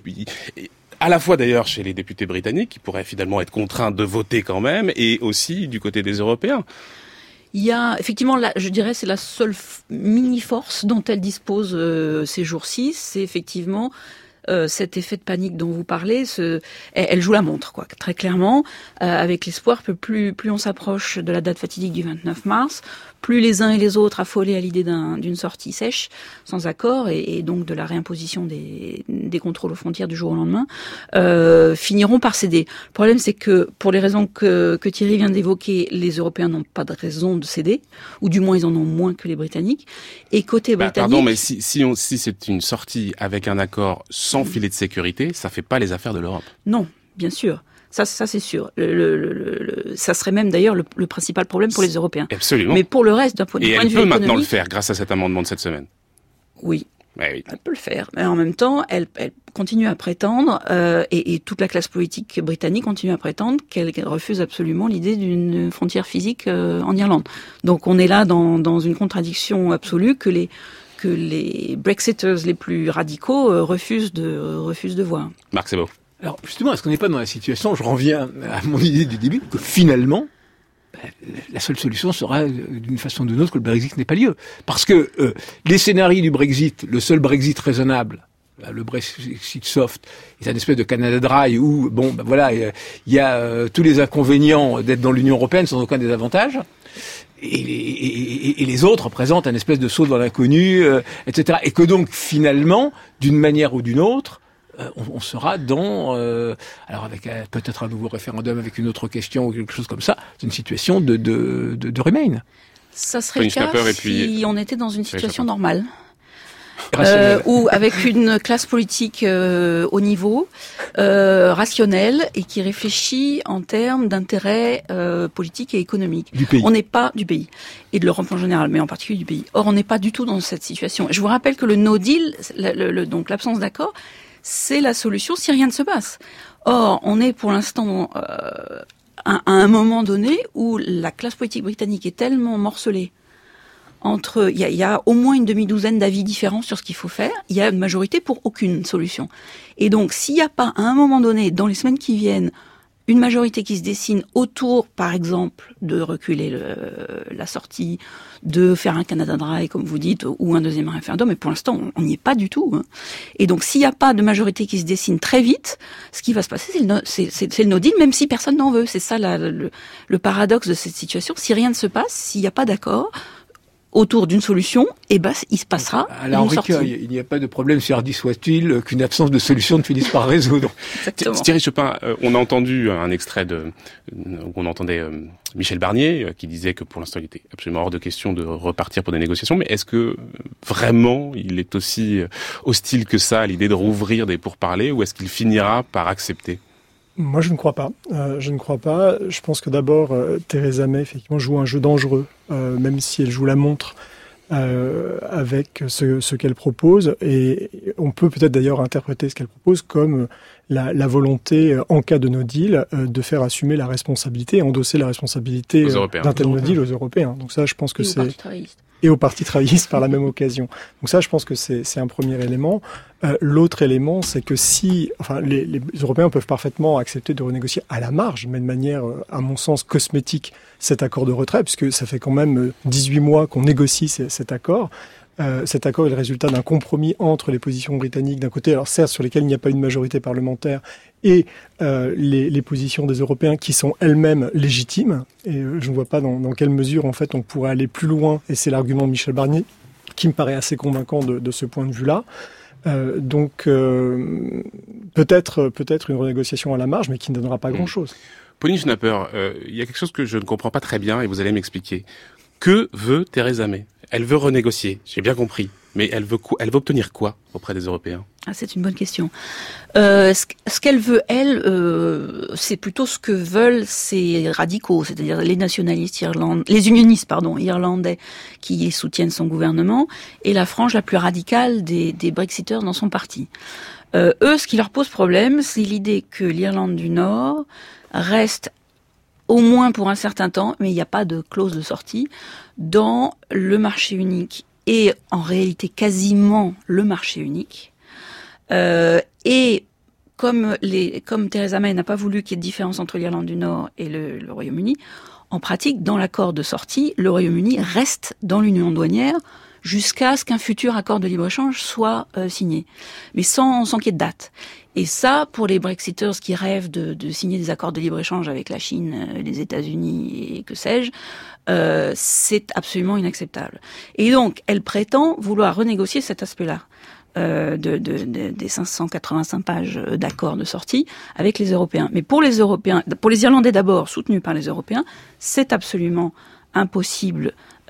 à la fois d'ailleurs chez les députés britanniques, qui pourraient finalement être contraints de voter quand même, et aussi du côté des Européens. Il y a effectivement, je dirais, c'est la seule mini-force dont elle dispose ces jours-ci, c'est effectivement cet effet de panique dont vous parlez. Elle joue la montre, quoi, très clairement, avec l'espoir que plus on s'approche de la date fatidique du 29 mars, plus les uns et les autres affolés à l'idée d'une sortie sèche, sans accord, et donc de la réimposition des contrôles aux frontières du jour au lendemain, finiront par céder. Le problème, c'est que, pour les raisons que Thierry vient d'évoquer, les Européens n'ont pas de raison de céder, ou du moins ils en ont moins que les Britanniques. Et côté britannique... Pardon, mais si c'est une sortie avec un accord sans filet de sécurité, ça fait pas les affaires de l'Europe. Non, bien sûr. Ça c'est sûr. Ça serait même d'ailleurs le principal problème pour les Européens. Absolument. Mais pour le reste, d'un point de vue économique... Et elle peut maintenant le faire grâce à cet amendement de cette semaine. Oui. Ouais, oui. Elle peut le faire. Mais en même temps, elle continue à prétendre, et toute la classe politique britannique continue à prétendre qu'elle refuse absolument l'idée d'une frontière physique en Irlande. Donc on est là dans une contradiction absolue que les Brexiters les plus radicaux refusent de voir. Marc, c'est beau. Alors justement, est-ce qu'on n'est pas dans la situation, je reviens à mon idée du début, que finalement, la seule solution sera d'une façon ou d'une autre que le Brexit n'ait pas lieu. Parce que les scénarios du Brexit, le seul Brexit raisonnable, le Brexit soft, est un espèce de Canada Dry où, il y a tous les inconvénients d'être dans l'Union européenne sans aucun désavantage. Et les autres présentent un espèce de saut dans l'inconnu, etc. Et que donc, finalement, d'une manière ou d'une autre, on sera dans, alors avec peut-être un nouveau référendum, avec une autre question ou quelque chose comme ça, c'est une situation de Remain. Ça serait le cas si on était dans une situation normale. Ou avec une classe politique au niveau rationnelle et qui réfléchit en termes d'intérêts politiques et économiques. Du pays. On n'est pas du pays et de l'Europe en général, mais en particulier du pays. Or, on n'est pas du tout dans cette situation. Je vous rappelle que le no deal, donc l'absence d'accord, c'est la solution si rien ne se passe. Or, on est pour l'instant à un moment donné où la classe politique britannique est tellement morcelée entre, il y a au moins une demi-douzaine d'avis différents sur ce qu'il faut faire. Il y a une majorité pour aucune solution. Et donc, s'il n'y a pas, à un moment donné, dans les semaines qui viennent, une majorité qui se dessine autour, par exemple, de reculer la sortie, de faire un Canada Dry, comme vous dites, ou un deuxième référendum, mais pour l'instant, on n'y est pas du tout. Hein. Et donc, s'il n'y a pas de majorité qui se dessine très vite, ce qui va se passer, c'est le no deal, même si personne n'en veut. C'est ça le paradoxe de cette situation. Si rien ne se passe, s'il n'y a pas d'accord autour d'une solution, il se passera une sortie. Il n'y a pas de problème, si hardi soit-il, qu'une absence de solution ne finisse par résoudre. Thierry Chopin, on a entendu un extrait où on entendait Michel Barnier qui disait que pour l'instant il était absolument hors de question de repartir pour des négociations, mais est-ce que vraiment il est aussi hostile que ça à l'idée de rouvrir des pourparlers, ou est-ce qu'il finira par accepter ? Moi, je ne crois pas. Je pense que d'abord, Theresa May, effectivement, joue un jeu dangereux, même si elle joue la montre avec ce qu'elle propose, et on peut peut-être d'ailleurs interpréter ce qu'elle propose comme la volonté, en cas de no deal, de faire assumer la responsabilité, endosser la responsabilité d'un tel no deal aux Européens. Donc ça, je pense que c'est... Et au Parti travailliste par la même occasion. Donc ça, je pense que c'est un premier élément. L'autre élément, c'est que les Européens peuvent parfaitement accepter de renégocier à la marge, mais de manière, à mon sens, cosmétique, cet accord de retrait, puisque ça fait quand même 18 mois qu'on négocie cet accord. Cet accord est le résultat d'un compromis entre les positions britanniques d'un côté, alors certes sur lesquelles il n'y a pas une majorité parlementaire, et les positions des Européens qui sont elles-mêmes légitimes. Et je ne vois pas dans quelle mesure en fait on pourrait aller plus loin. Et c'est l'argument de Michel Barnier qui me paraît assez convaincant de ce point de vue-là. Donc peut-être une renégociation à la marge, mais qui ne donnera pas grand-chose. Pauline Schnapper, il y a quelque chose que je ne comprends pas très bien et vous allez m'expliquer. Que veut Theresa May ? Elle veut renégocier, j'ai bien compris. Mais elle veut obtenir quoi auprès des Européens ? C'est une bonne question. Ce qu'elle veut, c'est plutôt ce que veulent ces radicaux, c'est-à-dire les nationalistes les unionistes, irlandais, qui soutiennent son gouvernement, et la frange la plus radicale des Brexiteurs dans son parti. Eux, ce qui leur pose problème, c'est l'idée que l'Irlande du Nord reste au moins pour un certain temps, mais il n'y a pas de clause de sortie, dans le marché unique et en réalité quasiment le marché unique. Et comme Theresa May n'a pas voulu qu'il y ait de différence entre l'Irlande du Nord et le Royaume-Uni, en pratique, dans l'accord de sortie, le Royaume-Uni reste dans l'union douanière jusqu'à ce qu'un futur accord de libre-échange soit signé, mais sans qu'il y ait de date. Et ça, pour les Brexiteurs qui rêvent de signer des accords de libre-échange avec la Chine, les États-Unis et que sais-je, c'est absolument inacceptable. Et donc, elle prétend vouloir renégocier cet aspect-là des 585 pages d'accords de sortie avec les Européens. Mais pour les Européens, pour les Irlandais d'abord, soutenus par les Européens, c'est absolument impossible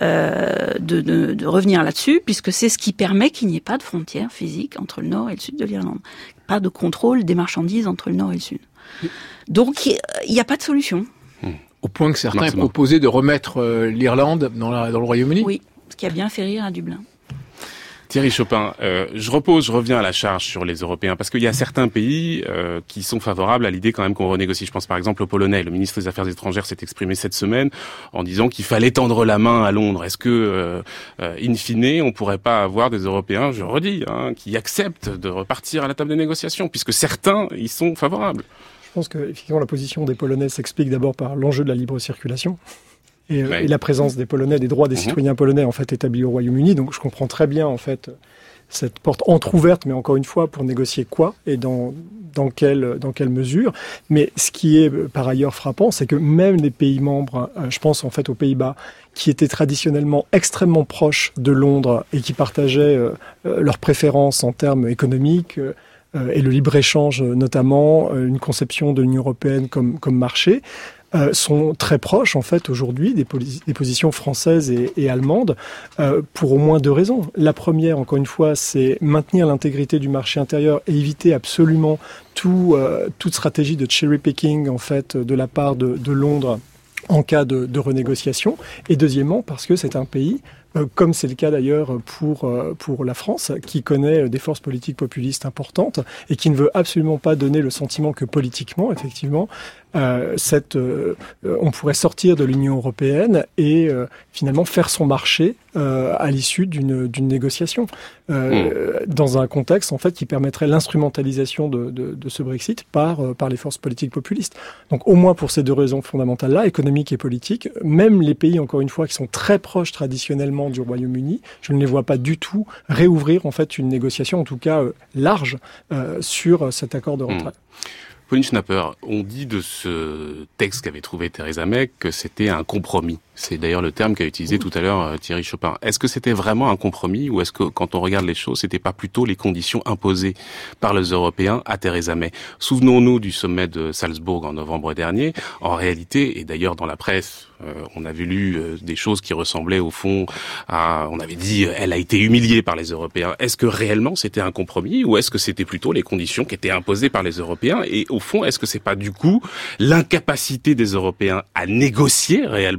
de revenir là-dessus, puisque c'est ce qui permet qu'il n'y ait pas de frontière physique entre le nord et le sud de l'Irlande. Pas de contrôle des marchandises entre le nord et le sud. Donc, il n'y a pas de solution. Au point que certains proposaient de remettre l'Irlande dans le Royaume-Uni. Oui, ce qui a bien fait rire à Dublin. Thierry Chopin, je reviens à la charge sur les Européens, parce qu'il y a certains pays qui sont favorables à l'idée quand même qu'on renégocie. Je pense par exemple aux Polonais. Le ministre des Affaires étrangères s'est exprimé cette semaine en disant qu'il fallait tendre la main à Londres. Est-ce que, in fine, on pourrait pas avoir des Européens, je redis, qui acceptent de repartir à la table des négociations, puisque certains y sont favorables ? Je pense que effectivement la position des Polonais s'explique d'abord par l'enjeu de la libre circulation. Et la présence des Polonais, des droits des citoyens polonais en fait établis au Royaume-Uni. Donc je comprends très bien en fait cette porte entrouverte, mais encore une fois pour négocier quoi et dans quelle mesure. Mais ce qui est par ailleurs frappant, c'est que même les pays membres, je pense en fait aux Pays-Bas, qui étaient traditionnellement extrêmement proches de Londres et qui partageaient leurs préférences en termes économiques. Et le libre-échange notamment, une conception de l'Union européenne comme marché, sont très proches en fait aujourd'hui des positions françaises et allemandes pour au moins deux raisons. La première, encore une fois, c'est maintenir l'intégrité du marché intérieur et éviter absolument toute stratégie de cherry picking en fait de la part de Londres en cas de renégociation. Et deuxièmement, parce que c'est un pays, comme c'est le cas d'ailleurs pour la France, qui connaît des forces politiques populistes importantes et qui ne veut absolument pas donner le sentiment que politiquement, effectivement, on pourrait sortir de l'Union européenne et finalement faire son marché à l'issue d'une négociation dans un contexte en fait qui permettrait l'instrumentalisation de ce Brexit par les forces politiques populistes. Donc au moins pour ces deux raisons fondamentales-là, économiques et politiques, même les pays encore une fois qui sont très proches traditionnellement du Royaume-Uni, je ne les vois pas du tout réouvrir en fait une négociation en tout cas large sur cet accord de retrait. Pauline Schnapper, on dit de ce texte qu'avait trouvé Theresa May que c'était un compromis. C'est d'ailleurs le terme qu'a utilisé tout à l'heure Thierry Chopin. Est-ce que c'était vraiment un compromis ou est-ce que quand on regarde les choses, c'était pas plutôt les conditions imposées par les Européens à Theresa May ? Souvenons-nous du sommet de Salzbourg en novembre dernier. En réalité, et d'ailleurs dans la presse, on avait lu des choses qui ressemblaient au fond à... On avait dit elle a été humiliée par les Européens. Est-ce que réellement c'était un compromis ou est-ce que c'était plutôt les conditions qui étaient imposées par les Européens ? Et au fond, est-ce que c'est pas du coup l'incapacité des Européens à négocier réellement et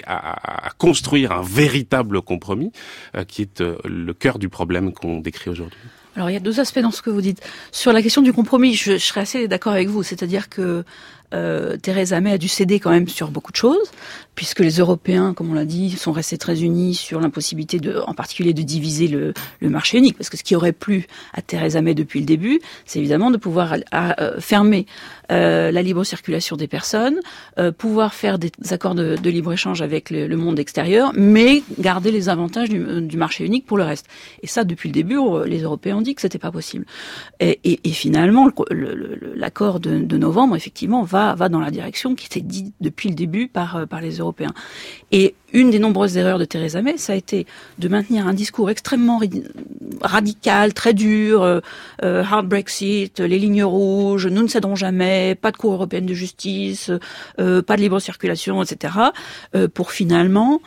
à construire un véritable compromis, qui est le cœur du problème qu'on décrit aujourd'hui? Alors il y a deux aspects dans ce que vous dites. Sur la question du compromis, je serais assez d'accord avec vous, c'est-à-dire que Theresa May a dû céder quand même sur beaucoup de choses, puisque les Européens, comme on l'a dit, sont restés très unis sur l'impossibilité en particulier de diviser le marché unique, parce que ce qui aurait plu à Theresa May depuis le début, c'est évidemment de pouvoir fermer la libre circulation des personnes, pouvoir faire des accords de libre-échange avec le monde extérieur, mais garder les avantages du marché unique pour le reste. Et ça, depuis le début, les Européens ont dit que c'était pas possible. Et finalement, l'accord de novembre, effectivement, va dans la direction qui était dit depuis le début par les Européens. Et une des nombreuses erreurs de Theresa May, ça a été de maintenir un discours extrêmement radical, très dur, hard Brexit, les lignes rouges, nous ne céderons jamais, pas de Cour européenne de justice, pas de libre circulation, etc., pour finalement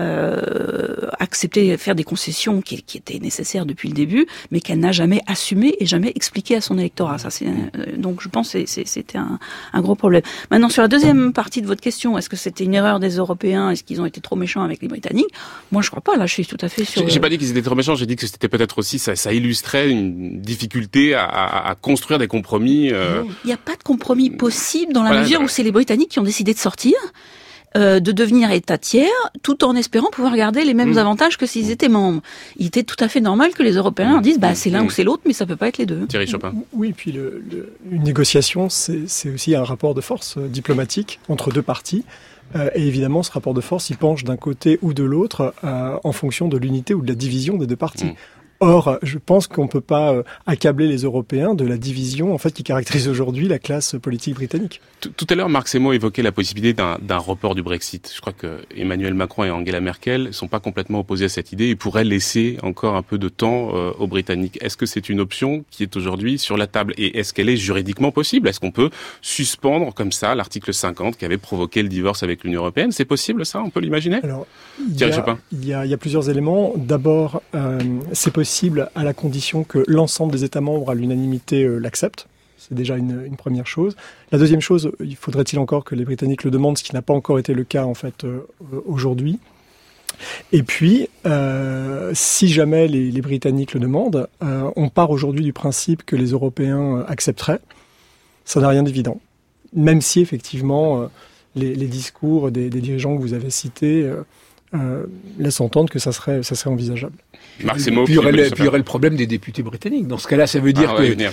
accepter, faire des concessions qui étaient nécessaires depuis le début, mais qu'elle n'a jamais assumé et jamais expliqué à son électorat. Ça, donc je pense que c'était un gros problème. Maintenant, sur la deuxième partie de votre question, est-ce que c'était une erreur des Européens? Est-ce qu'ils ont été trop méchants avec les Britanniques? Moi, je crois pas. Là, je suis tout à fait sur... J'ai pas dit qu'ils étaient trop méchants, j'ai dit que c'était peut-être aussi, ça illustrait une difficulté à construire des compromis. Il n'y a pas de compromis possible dans la mesure où c'est les Britanniques qui ont décidé de sortir, de devenir État tiers, tout en espérant pouvoir garder les mêmes avantages que s'ils étaient membres. Il était tout à fait normal que les Européens leur disent c'est l'un ou c'est l'autre, mais ça peut pas être les deux. Thierry Chopin. Oui, puis une négociation, c'est aussi un rapport de force diplomatique entre deux parties. Et évidemment, ce rapport de force, il penche d'un côté ou de l'autre en fonction de l'unité ou de la division des deux parties. Or, je pense qu'on ne peut pas accabler les Européens de la division en fait qui caractérise aujourd'hui la classe politique britannique. Tout à l'heure, Marc Semo évoquait la possibilité d'un report du Brexit. Je crois que Emmanuel Macron et Angela Merkel sont pas complètement opposés à cette idée et pourraient laisser encore un peu de temps aux Britanniques. Est-ce que c'est une option qui est aujourd'hui sur la table et est-ce qu'elle est juridiquement possible? Est-ce qu'on peut suspendre comme ça l'article 50 qui avait provoqué le divorce avec l'Union européenne? C'est possible ça? On peut l'imaginer? Alors, Thierry Chopin. Il y a plusieurs éléments. D'abord, c'est possible à la condition que l'ensemble des États membres à l'unanimité l'acceptent. C'est déjà une première chose. La deuxième chose, il faudrait-il encore que les Britanniques le demandent, ce qui n'a pas encore été le cas en fait aujourd'hui. Et puis, si jamais les Britanniques le demandent, on part aujourd'hui du principe que les Européens accepteraient. Ça n'a rien d'évident. Même si effectivement les discours des dirigeants que vous avez cités laissent entendre que ça serait envisageable. Puis il y aurait le problème des députés britanniques. Dans ce cas-là, ça veut dire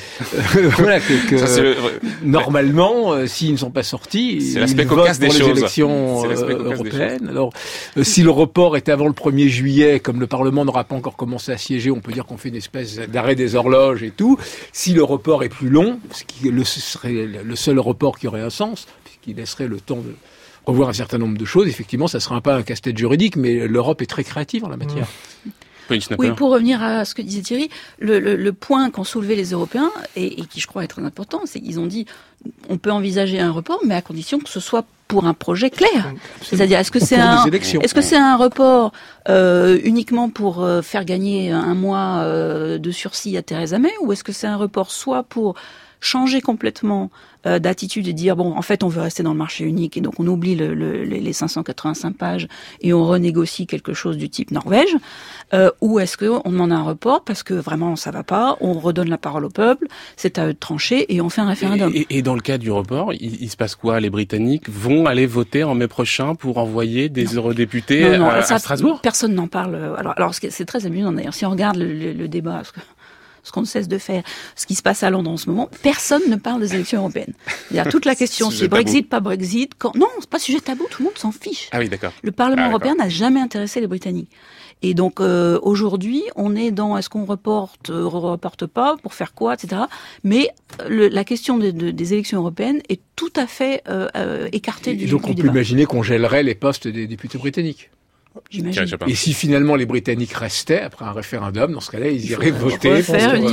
normalement, s'ils ne sont pas sortis, c'est l'aspect ils cocasse votent pour des les choses. Élections européennes. Alors, si le report est avant le 1er juillet, comme le Parlement n'aura pas encore commencé à siéger, on peut dire qu'on fait une espèce d'arrêt des horloges et tout. Si le report est plus long, ce qui serait le seul report qui aurait un sens, puisqu'il laisserait le temps de revoir un certain nombre de choses, effectivement, ça sera pas un casse-tête juridique, mais l'Europe est très créative en la matière. Oui, pour revenir à ce que disait Thierry, le point qu'ont soulevé les Européens, et qui je crois est très important, c'est qu'ils ont dit on peut envisager un report, mais à condition que ce soit pour un projet clair. C'est-à-dire, est-ce que c'est un report uniquement pour faire gagner un mois de sursis à Theresa May, ou est-ce que c'est un report soit pour changer complètement d'attitude et dire en fait on veut rester dans le marché unique et donc on oublie les 585 pages et on renégocie quelque chose du type Norvège, ou est-ce qu'on demande un report parce que vraiment ça va pas, on redonne la parole au peuple, c'est à eux de trancher et on fait un référendum. Et dans le cas du report, il se passe quoi? Les Britanniques vont aller voter en mai prochain pour envoyer des eurodéputés à Strasbourg? Personne n'en parle. Alors c'est très amusant d'ailleurs, si on regarde le débat, parce que ce qu'on ne cesse de faire, ce qui se passe à Londres en ce moment, personne ne parle des élections européennes. C'est-à-dire, toute la question, c'est Brexit, pas Brexit. Non, c'est pas sujet tabou, tout le monde s'en fiche. Ah oui, d'accord. Le Parlement européen n'a jamais intéressé les Britanniques. Et donc, aujourd'hui, on est dans est-ce qu'on reporte pas, pour faire quoi, etc. Mais la question des élections européennes est tout à fait écartée du débat. Donc, on peut imaginer qu'on gèlerait les postes des députés britanniques. J'imagine. Et si finalement les Britanniques restaient après un référendum, dans ce cas-là, ils iraient voter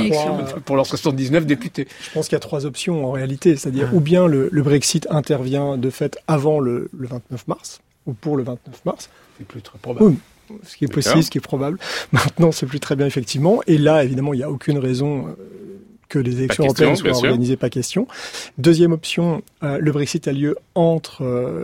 pour leurs 79 députés. Je pense qu'il y a trois options en réalité, c'est-à-dire ou bien le Brexit intervient de fait avant le 29 mars, ou pour le 29 mars. C'est plus très probable. Ce qui est possible, ce qui est probable. Maintenant, c'est plus très bien effectivement. Et là, évidemment, il n'y a aucune raison que les élections européennes soient organisées, pas question. Deuxième option, le Brexit a lieu entre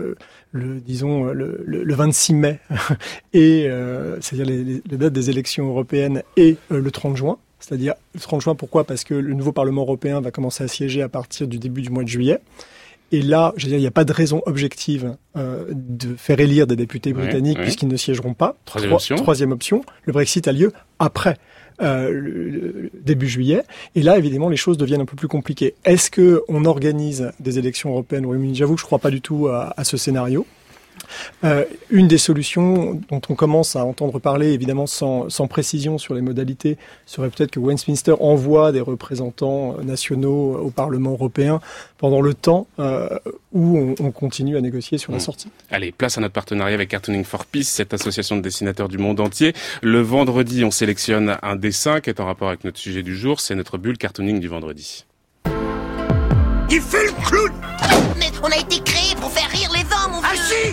le 26 mai et c'est-à-dire les dates des élections européennes et le 30 juin. C'est-à-dire le 30 juin, pourquoi ? Parce que le nouveau Parlement européen va commencer à siéger à partir du début du mois de juillet. Et là, je veux dire, il n'y a pas de raison objective de faire élire des députés britanniques puisqu'ils ne siégeront pas. Troisième option, le Brexit a lieu après le début juillet. Et là, évidemment, les choses deviennent un peu plus compliquées. Est-ce qu'on organise des élections européennes au Royaume-Uni ? J'avoue que je ne crois pas du tout à ce scénario. Une des solutions dont on commence à entendre parler, évidemment sans précision sur les modalités, serait peut-être que Westminster envoie des représentants nationaux au Parlement européen pendant le temps où on continue à négocier sur la sortie. Allez, place à notre partenariat avec Cartooning for Peace, cette association de dessinateurs du monde entier. Le vendredi, on sélectionne un dessin qui est en rapport avec notre sujet du jour, c'est notre bulle cartooning du vendredi. Il fait le clown! Mais on a été créé pour faire rire les hommes, mon vieux! Ah si!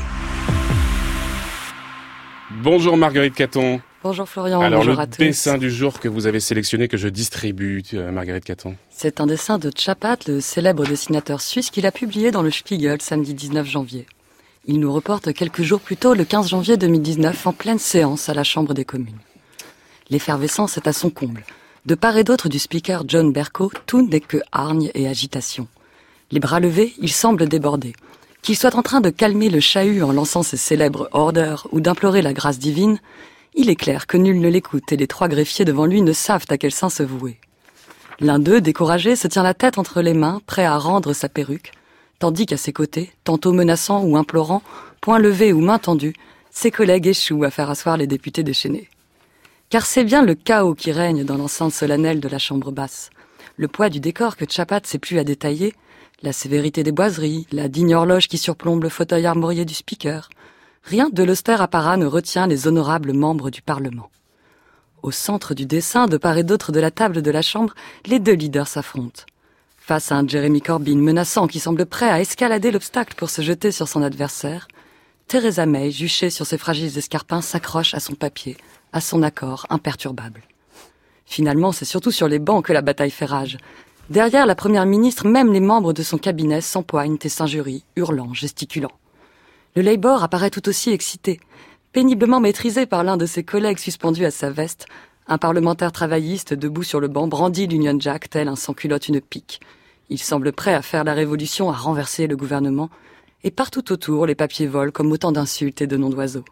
Bonjour Marguerite Caton. Bonjour Florian, alors, bonjour à tous. Alors le dessin du jour que vous avez sélectionné, que je distribue, Marguerite Caton. C'est un dessin de Chapat, le célèbre dessinateur suisse, qu'il a publié dans le Spiegel samedi 19 janvier. Il nous reporte quelques jours plus tôt, le 15 janvier 2019, en pleine séance à la Chambre des communes. L'effervescence est à son comble. De part et d'autre du speaker John Bercow, tout n'est que hargne et agitation. Les bras levés, il semble déborder. Qu'il soit en train de calmer le chahut en lançant ses célèbres orders ou d'implorer la grâce divine, il est clair que nul ne l'écoute et les trois greffiers devant lui ne savent à quel saint se vouer. L'un d'eux, découragé, se tient la tête entre les mains, prêt à rendre sa perruque, tandis qu'à ses côtés, tantôt menaçant ou implorant, poing levé ou main tendue, ses collègues échouent à faire asseoir les députés déchaînés. Car c'est bien le chaos qui règne dans l'enceinte solennelle de la chambre basse. Le poids du décor que Chapat sait plus à détailler, la sévérité des boiseries, la digne horloge qui surplombe le fauteuil armorié du speaker. Rien de l'austère apparat ne retient les honorables membres du Parlement. Au centre du dessin, de part et d'autre de la table de la Chambre, les deux leaders s'affrontent. Face à un Jeremy Corbyn menaçant qui semble prêt à escalader l'obstacle pour se jeter sur son adversaire, Theresa May, juchée sur ses fragiles escarpins, s'accroche à son papier, à son accord imperturbable. Finalement, c'est surtout sur les bancs que la bataille fait rage. Derrière la première ministre, même les membres de son cabinet s'empoignent et s'injurient, hurlant, gesticulant. Le Labour apparaît tout aussi excité. Péniblement maîtrisé par l'un de ses collègues suspendu à sa veste, un parlementaire travailliste debout sur le banc brandit l'Union Jack tel un sans-culotte une pique. Il semble prêt à faire la révolution, à renverser le gouvernement, et partout autour, les papiers volent comme autant d'insultes et de noms d'oiseaux.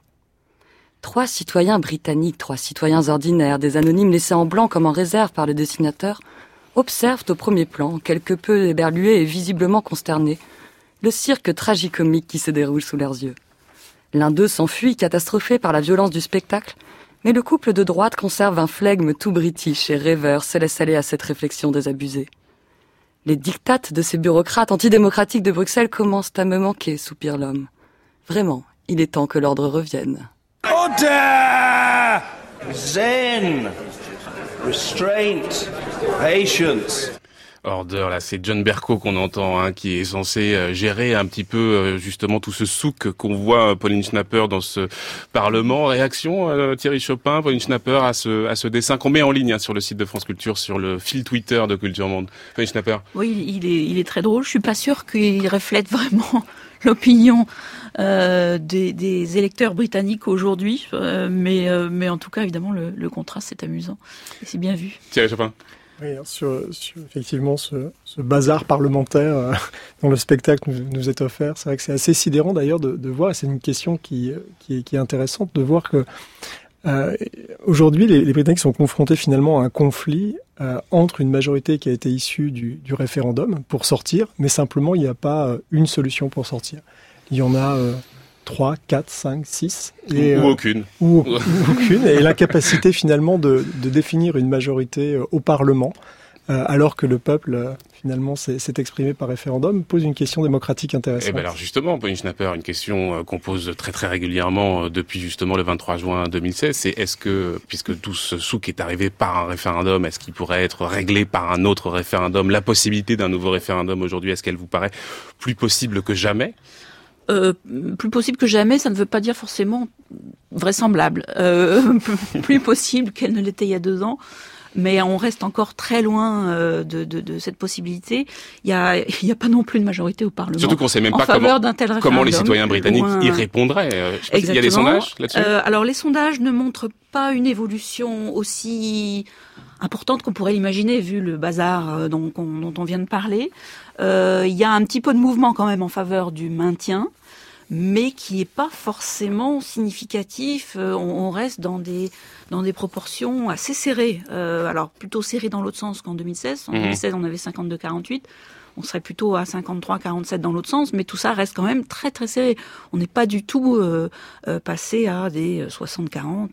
3 citoyens britanniques, 3 citoyens ordinaires, des anonymes laissés en blanc comme en réserve par le dessinateur, observent au premier plan, quelque peu éberlués et visiblement consternés, le cirque tragicomique qui se déroule sous leurs yeux. L'un d'eux s'enfuit, catastrophé par la violence du spectacle, mais le couple de droite conserve un flegme tout british et rêveur se laisse aller à cette réflexion désabusée. Les dictates de ces bureaucrates antidémocratiques de Bruxelles commencent à me manquer, soupire l'homme. Vraiment, il est temps que l'ordre revienne. Order! Zen! Restraint! Patience! Order, là, c'est John Bercow qu'on entend, qui est censé gérer un petit peu justement tout ce souk qu'on voit Pauline Schnapper dans ce Parlement. Réaction, Thierry Chopin, Pauline Schnapper à ce dessin qu'on met en ligne sur le site de France Culture, sur le fil Twitter de Culture Monde. Pauline Schnapper. Oui, il est très drôle. Je suis pas sûre qu'il reflète vraiment l'opinion des électeurs britanniques aujourd'hui, mais en tout cas, évidemment, le contraste est amusant et c'est bien vu. Thierry Chopin. Oui, sur effectivement ce bazar parlementaire dont le spectacle nous est offert, c'est vrai que c'est assez sidérant d'ailleurs de voir, et c'est une question qui est intéressante, de voir que aujourd'hui les Britanniques sont confrontés finalement à un conflit entre une majorité qui a été issue du référendum pour sortir, mais simplement il n'y a pas une solution pour sortir. Il y en a 3, 4, 5, 6. Et, ou aucune. Ou aucune. Et l'incapacité finalement de définir une majorité au Parlement, alors que le peuple finalement s'est exprimé par référendum, pose une question démocratique intéressante. Et ben alors justement, Pauline Schnapper, une question qu'on pose très très régulièrement depuis justement le 23 juin 2016, c'est est-ce que, puisque tout ce souk est arrivé par un référendum, est-ce qu'il pourrait être réglé par un autre référendum? La possibilité d'un nouveau référendum aujourd'hui, est-ce qu'elle vous paraît plus possible que jamais? Plus possible que jamais, ça ne veut pas dire forcément vraisemblable. Plus possible qu'elle ne l'était il y a 2 ans. Mais on reste encore très loin de cette possibilité. Il y a pas non plus de majorité au Parlement. Surtout qu'on sait même pas comment les citoyens britanniques y répondraient. Il y a des sondages là-dessus. Alors les sondages ne montrent pas une évolution aussi importante qu'on pourrait l'imaginer vu le bazar dont on vient de parler. Il y a un petit peu de mouvement quand même en faveur du maintien, mais qui n'est pas forcément significatif. On reste dans des proportions assez serrées. Alors plutôt serrées dans l'autre sens qu'en 2016. En 2016, on avait 52-48. On serait plutôt à 53-47 dans l'autre sens, mais tout ça reste quand même très très serré. On n'est pas du tout passé à des 60-40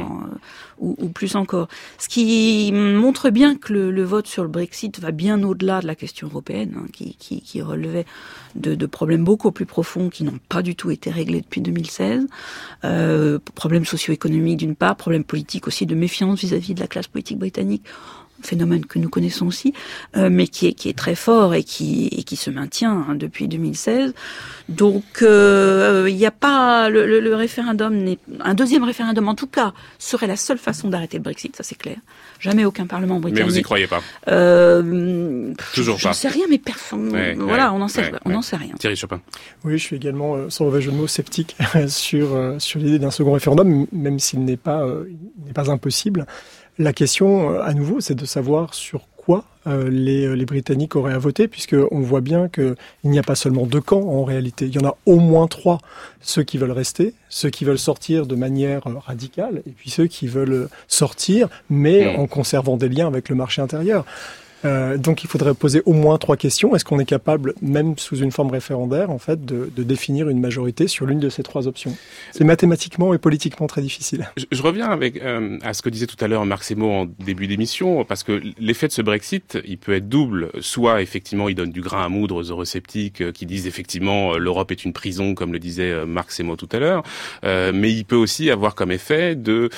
ou plus encore. Ce qui montre bien que le vote sur le Brexit va bien au-delà de la question européenne, qui relevait de problèmes beaucoup plus profonds qui n'ont pas du tout été réglés depuis 2016. Problèmes socio-économiques d'une part, problèmes politiques aussi, de méfiance vis-à-vis de la classe politique britannique. Phénomène que nous connaissons aussi, mais qui est très fort et qui se maintient depuis 2016. Donc, il n'y a pas le référendum. Un deuxième référendum, en tout cas, serait la seule façon d'arrêter le Brexit. Ça, c'est clair. Jamais aucun Parlement britannique. Mais vous y croyez pas Toujours pas. J'en sais rien, mais personne. On n'en sait rien. Thierry Chopin. Oui, je suis également, sans mauvais jeu de mots, sceptique sur l'idée d'un second référendum, même s'il n'est pas impossible. La question, à nouveau, c'est de savoir sur quoi les Britanniques auraient à voter, puisqu'on voit bien qu'il n'y a pas seulement 2 camps en réalité. Il y en a au moins 3. Ceux qui veulent rester, ceux qui veulent sortir de manière radicale, et puis ceux qui veulent sortir, mais en conservant des liens avec le marché intérieur. Donc il faudrait poser au moins 3 questions. Est-ce qu'on est capable, même sous une forme référendaire, en fait, de définir une majorité sur l'une de ces 3 options? C'est mathématiquement et politiquement très difficile. Je reviens à ce que disait tout à l'heure Marc Semo en début d'émission, parce que l'effet de ce Brexit, il peut être double. Soit, effectivement, il donne du grain à moudre aux eurosceptiques qui disent effectivement l'Europe est une prison, comme le disait Marc Semo tout à l'heure, mais il peut aussi avoir comme effet de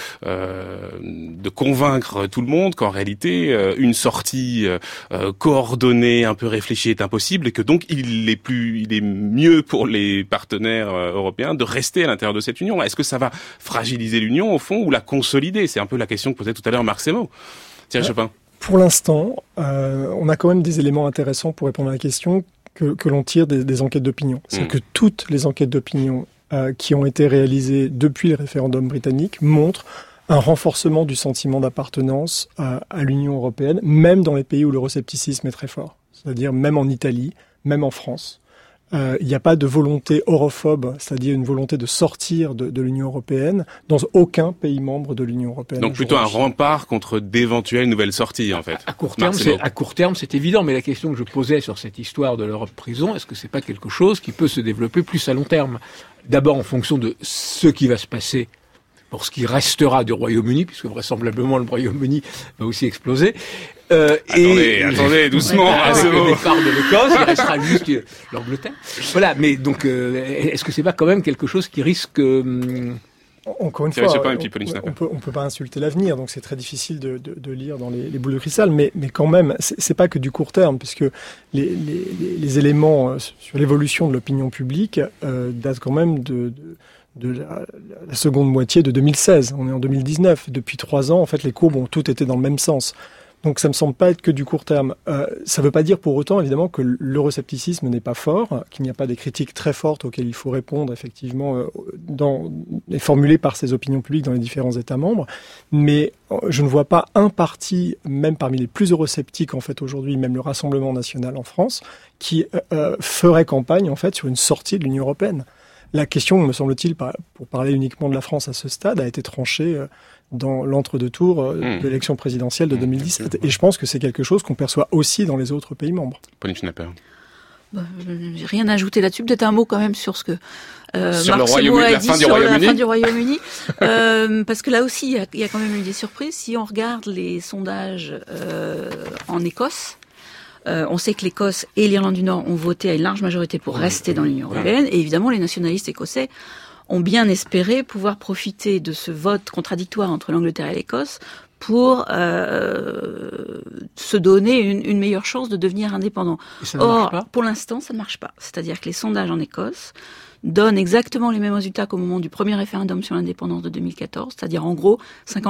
convaincre tout le monde qu'en réalité, une sortie coordonné, un peu réfléchi est impossible et que donc il est mieux pour les partenaires européens de rester à l'intérieur de cette union. Est-ce que ça va fragiliser l'union au fond ou la consolider? C'est un peu la question que posait tout à l'heure Marc Semo. Thierry Chopin. Pour l'instant, on a quand même des éléments intéressants pour répondre à la question que l'on tire des enquêtes d'opinion. C'est que toutes les enquêtes d'opinion qui ont été réalisées depuis le référendum britannique montrent un renforcement du sentiment d'appartenance à l'Union européenne, même dans les pays où l'euroscepticisme est très fort. C'est-à-dire même en Italie, même en France. Il n'y a pas de volonté europhobe, c'est-à-dire une volonté de sortir de l'Union européenne dans aucun pays membre de l'Union européenne. Donc plutôt un rempart contre d'éventuelles nouvelles sorties, en fait. À court terme, c'est évident, mais la question que je posais sur cette histoire de l'Europe prison, est-ce que c'est pas quelque chose qui peut se développer plus à long terme? D'abord en fonction de ce qui va se passer pour ce qui restera du Royaume-Uni, puisque vraisemblablement le Royaume-Uni va aussi exploser. Attendez, doucement. Avec le départ de l'Écosse, il restera juste l'Angleterre. Voilà, mais donc, est-ce que c'est pas quand même quelque chose qui risque... Encore une fois, on peut pas insulter l'avenir, donc c'est très difficile de lire dans les boules de cristal, mais quand même, c'est pas que du court terme, puisque les éléments sur l'évolution de l'opinion publique datent quand même de la seconde moitié de 2016. On est en 2019. Depuis 3 ans, en fait, les courbes ont toutes été dans le même sens. Donc ça me semble pas être que du court terme. Ça veut pas dire pour autant, évidemment, que l'euroscepticisme n'est pas fort, qu'il n'y a pas des critiques très fortes auxquelles il faut répondre, effectivement, et formulées par ces opinions publiques dans les différents États membres. Mais je ne vois pas un parti, même parmi les plus eurosceptiques, en fait, aujourd'hui, même le Rassemblement national en France, qui ferait campagne, en fait, sur une sortie de l'Union européenne. La question, me semble-t-il, pour parler uniquement de la France à ce stade, a été tranchée dans l'entre-deux-tours de l'élection présidentielle de 2017. Et je pense que c'est quelque chose qu'on perçoit aussi dans les autres pays membres. Pauline Schnapper. J'ai rien à ajouter là-dessus. Peut-être un mot quand même sur ce que sur Marc Semo a dit sur la fin du Royaume-Uni. Parce que là aussi, il y a quand même eu des surprises. Si on regarde les sondages en Écosse, on sait que l'Écosse et l'Irlande du Nord ont voté à une large majorité pour rester dans l'Union européenne. Et évidemment, les nationalistes écossais ont bien espéré pouvoir profiter de ce vote contradictoire entre l'Angleterre et l'Écosse pour se donner une meilleure chance de devenir indépendant. Or, pour l'instant, ça ne marche pas. C'est-à-dire que les sondages en Écosse donne exactement les mêmes résultats qu'au moment du premier référendum sur l'indépendance de 2014, c'est-à-dire en gros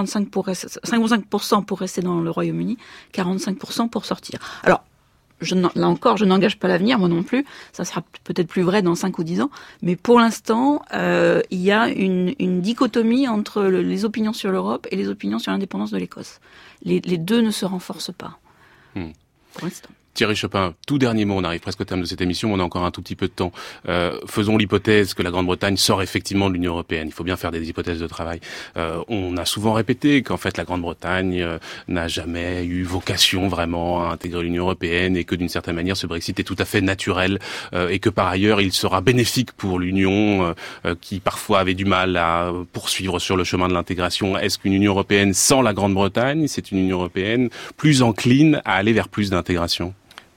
55% pour rester dans le Royaume-Uni, 45% pour sortir. Alors, là encore, je n'engage pas l'avenir, moi non plus. Ça sera peut-être plus vrai dans 5 ou 10 ans. Mais pour l'instant, il y a une dichotomie entre les opinions sur l'Europe et les opinions sur l'indépendance de l'Écosse. Les deux ne se renforcent pas. Pour l'instant. Thierry Chopin, tout dernier mot, on arrive presque au terme de cette émission, on a encore un tout petit peu de temps. Faisons l'hypothèse que la Grande-Bretagne sort effectivement de l'Union européenne. Il faut bien faire des hypothèses de travail. On a souvent répété qu'en fait la Grande-Bretagne n'a jamais eu vocation vraiment à intégrer l'Union européenne et que d'une certaine manière ce Brexit est tout à fait naturel et que par ailleurs il sera bénéfique pour l'Union qui parfois avait du mal à poursuivre sur le chemin de l'intégration. Est-ce qu'une Union européenne sans la Grande-Bretagne, c'est une Union européenne plus encline à aller vers plus d'intégration ?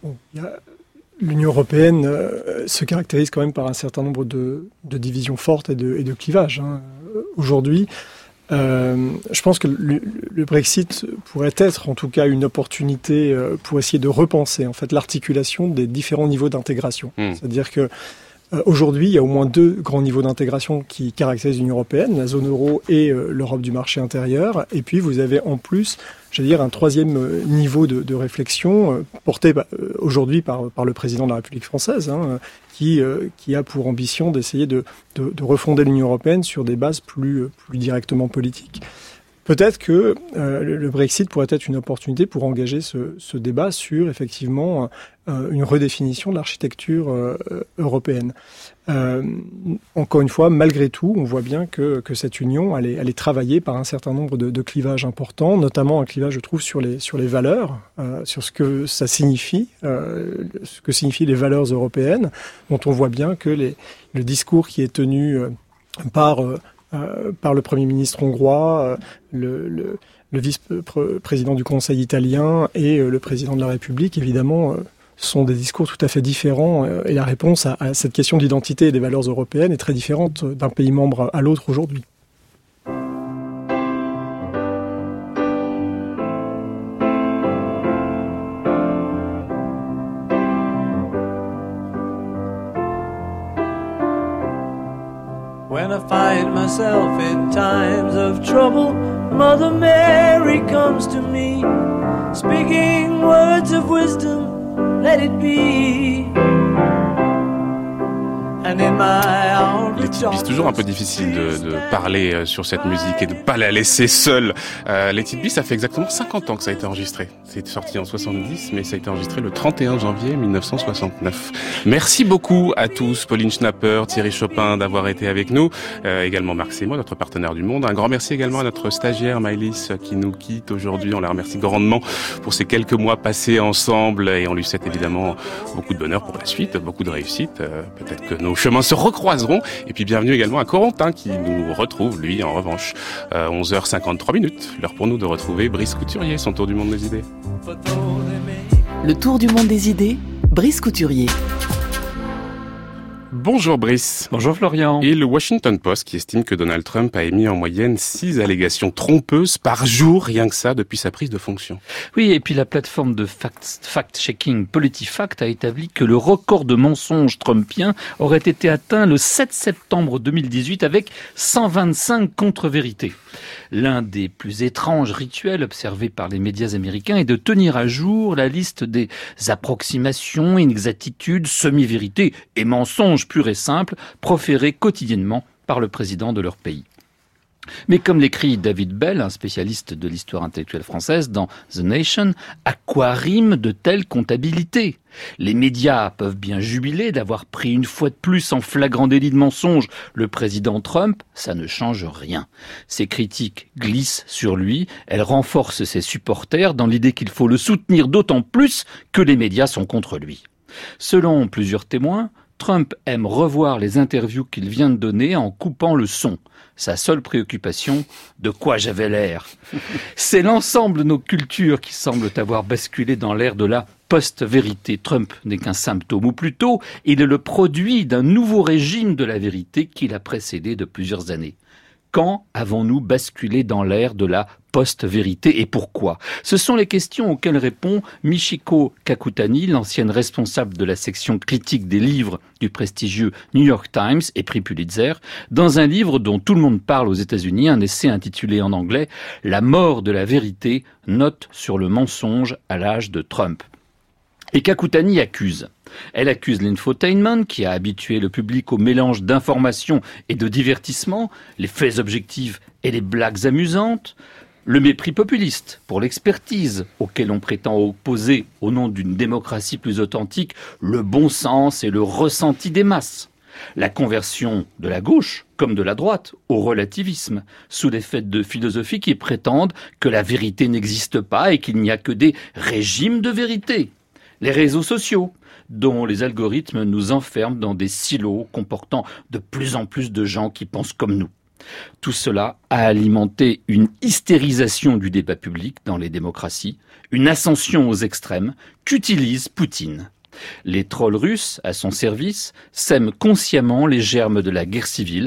L'Union européenne se caractérise quand même par un certain nombre de divisions fortes et de clivages. Aujourd'hui, je pense que le Brexit pourrait être en tout cas une opportunité pour essayer de repenser en fait l'articulation des différents niveaux d'intégration. C'est-à-dire que aujourd'hui, il y a au moins 2 grands niveaux d'intégration qui caractérisent l'Union européenne, la zone euro et l'Europe du marché intérieur. Et puis, vous avez en plus, j'allais dire, un 3e niveau de réflexion porté aujourd'hui par le président de la République française, qui a pour ambition d'essayer de refonder l'Union européenne sur des bases plus directement politiques. Peut-être que le Brexit pourrait être une opportunité pour engager ce débat sur, effectivement, une redéfinition de l'architecture européenne. Encore une fois, malgré tout, on voit bien que cette union, elle est travaillée par un certain nombre de clivages importants, notamment un clivage, je trouve, sur les valeurs, sur ce que ça signifie, ce que signifient les valeurs européennes, dont on voit bien que le discours qui est tenu par le Premier ministre hongrois, le vice-président du Conseil italien et le président de la République, évidemment, sont des discours tout à fait différents. Et la réponse à cette question d'identité et des valeurs européennes est très différente d'un pays membre à l'autre aujourd'hui. When I find myself in times of trouble, Mother Mary comes to me, speaking words of wisdom, let it be. And in my arms, C'est toujours un peu difficile de parler sur cette musique et de pas la laisser seule. Let It Be, ça fait exactement 50 ans que ça a été enregistré. C'est sorti en 70, mais ça a été enregistré le 31 janvier 1969. Merci beaucoup à tous, Pauline Schnapper, Thierry Chopin, d'avoir été avec nous. Également Marc Seymour, notre partenaire du Monde. Un grand merci également à notre stagiaire Maëlys qui nous quitte aujourd'hui. On la remercie grandement pour ces quelques mois passés ensemble et on lui souhaite évidemment beaucoup de bonheur pour la suite, beaucoup de réussite. Peut-être que nos chemins se recroiseront. Et puis bienvenue également à Corentin qui nous retrouve, lui, en revanche. 11h53, l'heure pour nous de retrouver Brice Couturier, son tour du monde des idées. Le tour du monde des idées, Brice Couturier. Bonjour Brice. Bonjour Florian. Et le Washington Post qui estime que Donald Trump a émis en moyenne 6 allégations trompeuses par jour, rien que ça, depuis sa prise de fonction. Oui, et puis la plateforme de fact-checking PolitiFact a établi que le record de mensonges trumpiens aurait été atteint le 7 septembre 2018 avec 125 contre-vérités. L'un des plus étranges rituels observés par les médias américains est de tenir à jour la liste des approximations, inexactitudes, semi-vérités et mensonges purs et simples proférés quotidiennement par le président de leur pays. Mais comme l'écrit David Bell, un spécialiste de l'histoire intellectuelle française dans The Nation, à quoi riment de telles comptabilités ? Les médias peuvent bien jubiler d'avoir pris une fois de plus en flagrant délit de mensonge le président Trump, ça ne change rien. Ses critiques glissent sur lui, elles renforcent ses supporters dans l'idée qu'il faut le soutenir d'autant plus que les médias sont contre lui. Selon plusieurs témoins, Trump aime revoir les interviews qu'il vient de donner en coupant le son. Sa seule préoccupation, de quoi j'avais l'air. C'est l'ensemble de nos cultures qui semblent avoir basculé dans l'ère de la post-vérité. Trump n'est qu'un symptôme, ou plutôt, il est le produit d'un nouveau régime de la vérité qui l'a précédé de plusieurs années. Quand avons-nous basculé dans l'ère de la post-vérité et pourquoi? Ce sont les questions auxquelles répond Michiko Kakutani, l'ancienne responsable de la section critique des livres du prestigieux New York Times et prix Pulitzer, dans un livre dont tout le monde parle aux États-Unis, un essai intitulé en anglais « La mort de la vérité, note sur le mensonge à l'âge de Trump ». Et Kakutani accuse. Elle accuse l'infotainment, qui a habitué le public au mélange d'informations et de divertissement, les faits objectifs et les blagues amusantes, le mépris populiste pour l'expertise, auquel on prétend opposer, au nom d'une démocratie plus authentique, le bon sens et le ressenti des masses. La conversion de la gauche, comme de la droite, au relativisme, sous l'effet de philosophies qui prétendent que la vérité n'existe pas et qu'il n'y a que des régimes de vérité. Les réseaux sociaux, dont les algorithmes nous enferment dans des silos comportant de plus en plus de gens qui pensent comme nous. Tout cela a alimenté une hystérisation du débat public dans les démocraties, une ascension aux extrêmes qu'utilise Poutine. Les trolls russes, à son service, sèment consciemment les germes de la guerre civile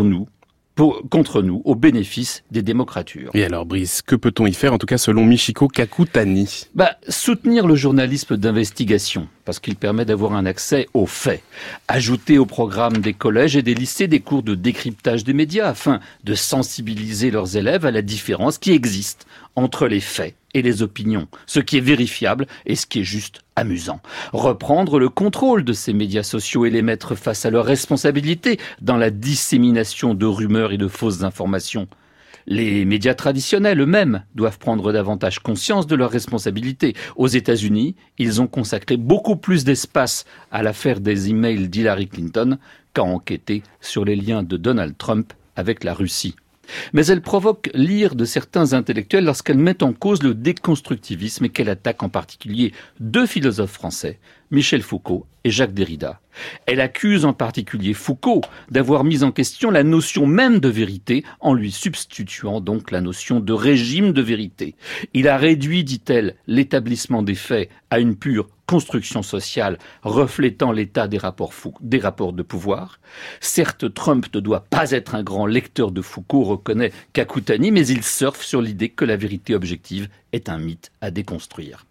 contre nous, au bénéfice des démocratures. Et alors, Brice, que peut-on y faire, en tout cas selon Michiko Kakutani? Soutenir le journalisme d'investigation, parce qu'il permet d'avoir un accès aux faits. Ajouter au programme des collèges et des lycées des cours de décryptage des médias, afin de sensibiliser leurs élèves à la différence qui existe entre les faits et les opinions, ce qui est vérifiable et ce qui est juste amusant. Reprendre le contrôle de ces médias sociaux et les mettre face à leurs responsabilités dans la dissémination de rumeurs et de fausses informations. Les médias traditionnels eux-mêmes doivent prendre davantage conscience de leurs responsabilités. Aux États-Unis, ils ont consacré beaucoup plus d'espace à l'affaire des emails d'Hillary Clinton qu'à enquêter sur les liens de Donald Trump avec la Russie. Mais elle provoque l'ire de certains intellectuels lorsqu'elle met en cause le déconstructivisme et qu'elle attaque en particulier deux philosophes français, Michel Foucault et Jacques Derrida. Elle accuse en particulier Foucault d'avoir mis en question la notion même de vérité en lui substituant donc la notion de régime de vérité. Il a réduit, dit-elle, l'établissement des faits à une pure construction sociale reflétant l'état des rapports de pouvoir. Certes, Trump ne doit pas être un grand lecteur de Foucault, reconnaît Kakutani, mais il surfe sur l'idée que la vérité objective est un mythe à déconstruire.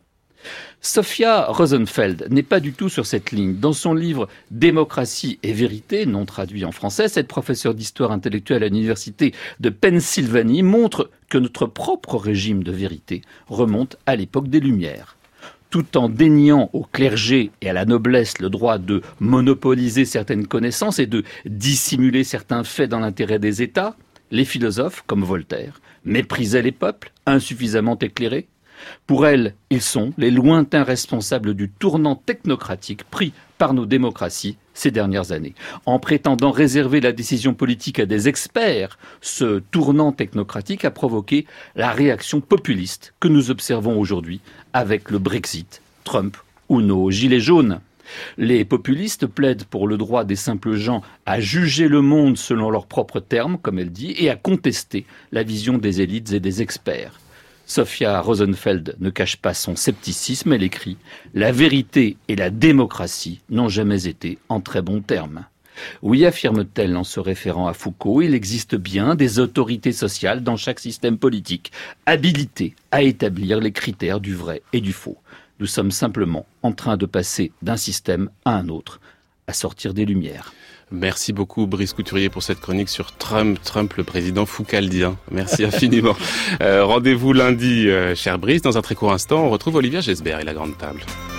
Sophia Rosenfeld n'est pas du tout sur cette ligne. Dans son livre « Démocratie et vérité », non traduit en français, cette professeure d'histoire intellectuelle à l'université de Pennsylvanie montre que notre propre régime de vérité remonte à l'époque des Lumières. Tout en déniant au clergé et à la noblesse le droit de monopoliser certaines connaissances et de dissimuler certains faits dans l'intérêt des États, les philosophes, comme Voltaire, méprisaient les peuples insuffisamment éclairés. Pour elles, ils sont les lointains responsables du tournant technocratique pris par nos démocraties ces dernières années. En prétendant réserver la décision politique à des experts, ce tournant technocratique a provoqué la réaction populiste que nous observons aujourd'hui avec le Brexit, Trump ou nos gilets jaunes. Les populistes plaident pour le droit des simples gens à juger le monde selon leurs propres termes, comme elle dit, et à contester la vision des élites et des experts. Sophia Rosenfeld ne cache pas son scepticisme, elle écrit « La vérité et la démocratie n'ont jamais été en très bons termes ». Oui, affirme-t-elle en se référant à Foucault, il existe bien des autorités sociales dans chaque système politique, habilitées à établir les critères du vrai et du faux. Nous sommes simplement en train de passer d'un système à un autre, à sortir des Lumières. Merci beaucoup Brice Couturier pour cette chronique sur Trump le président foucaldien. Merci infiniment. Rendez-vous lundi, cher Brice. Dans un très court instant, on retrouve Olivia Gesbert et la grande table.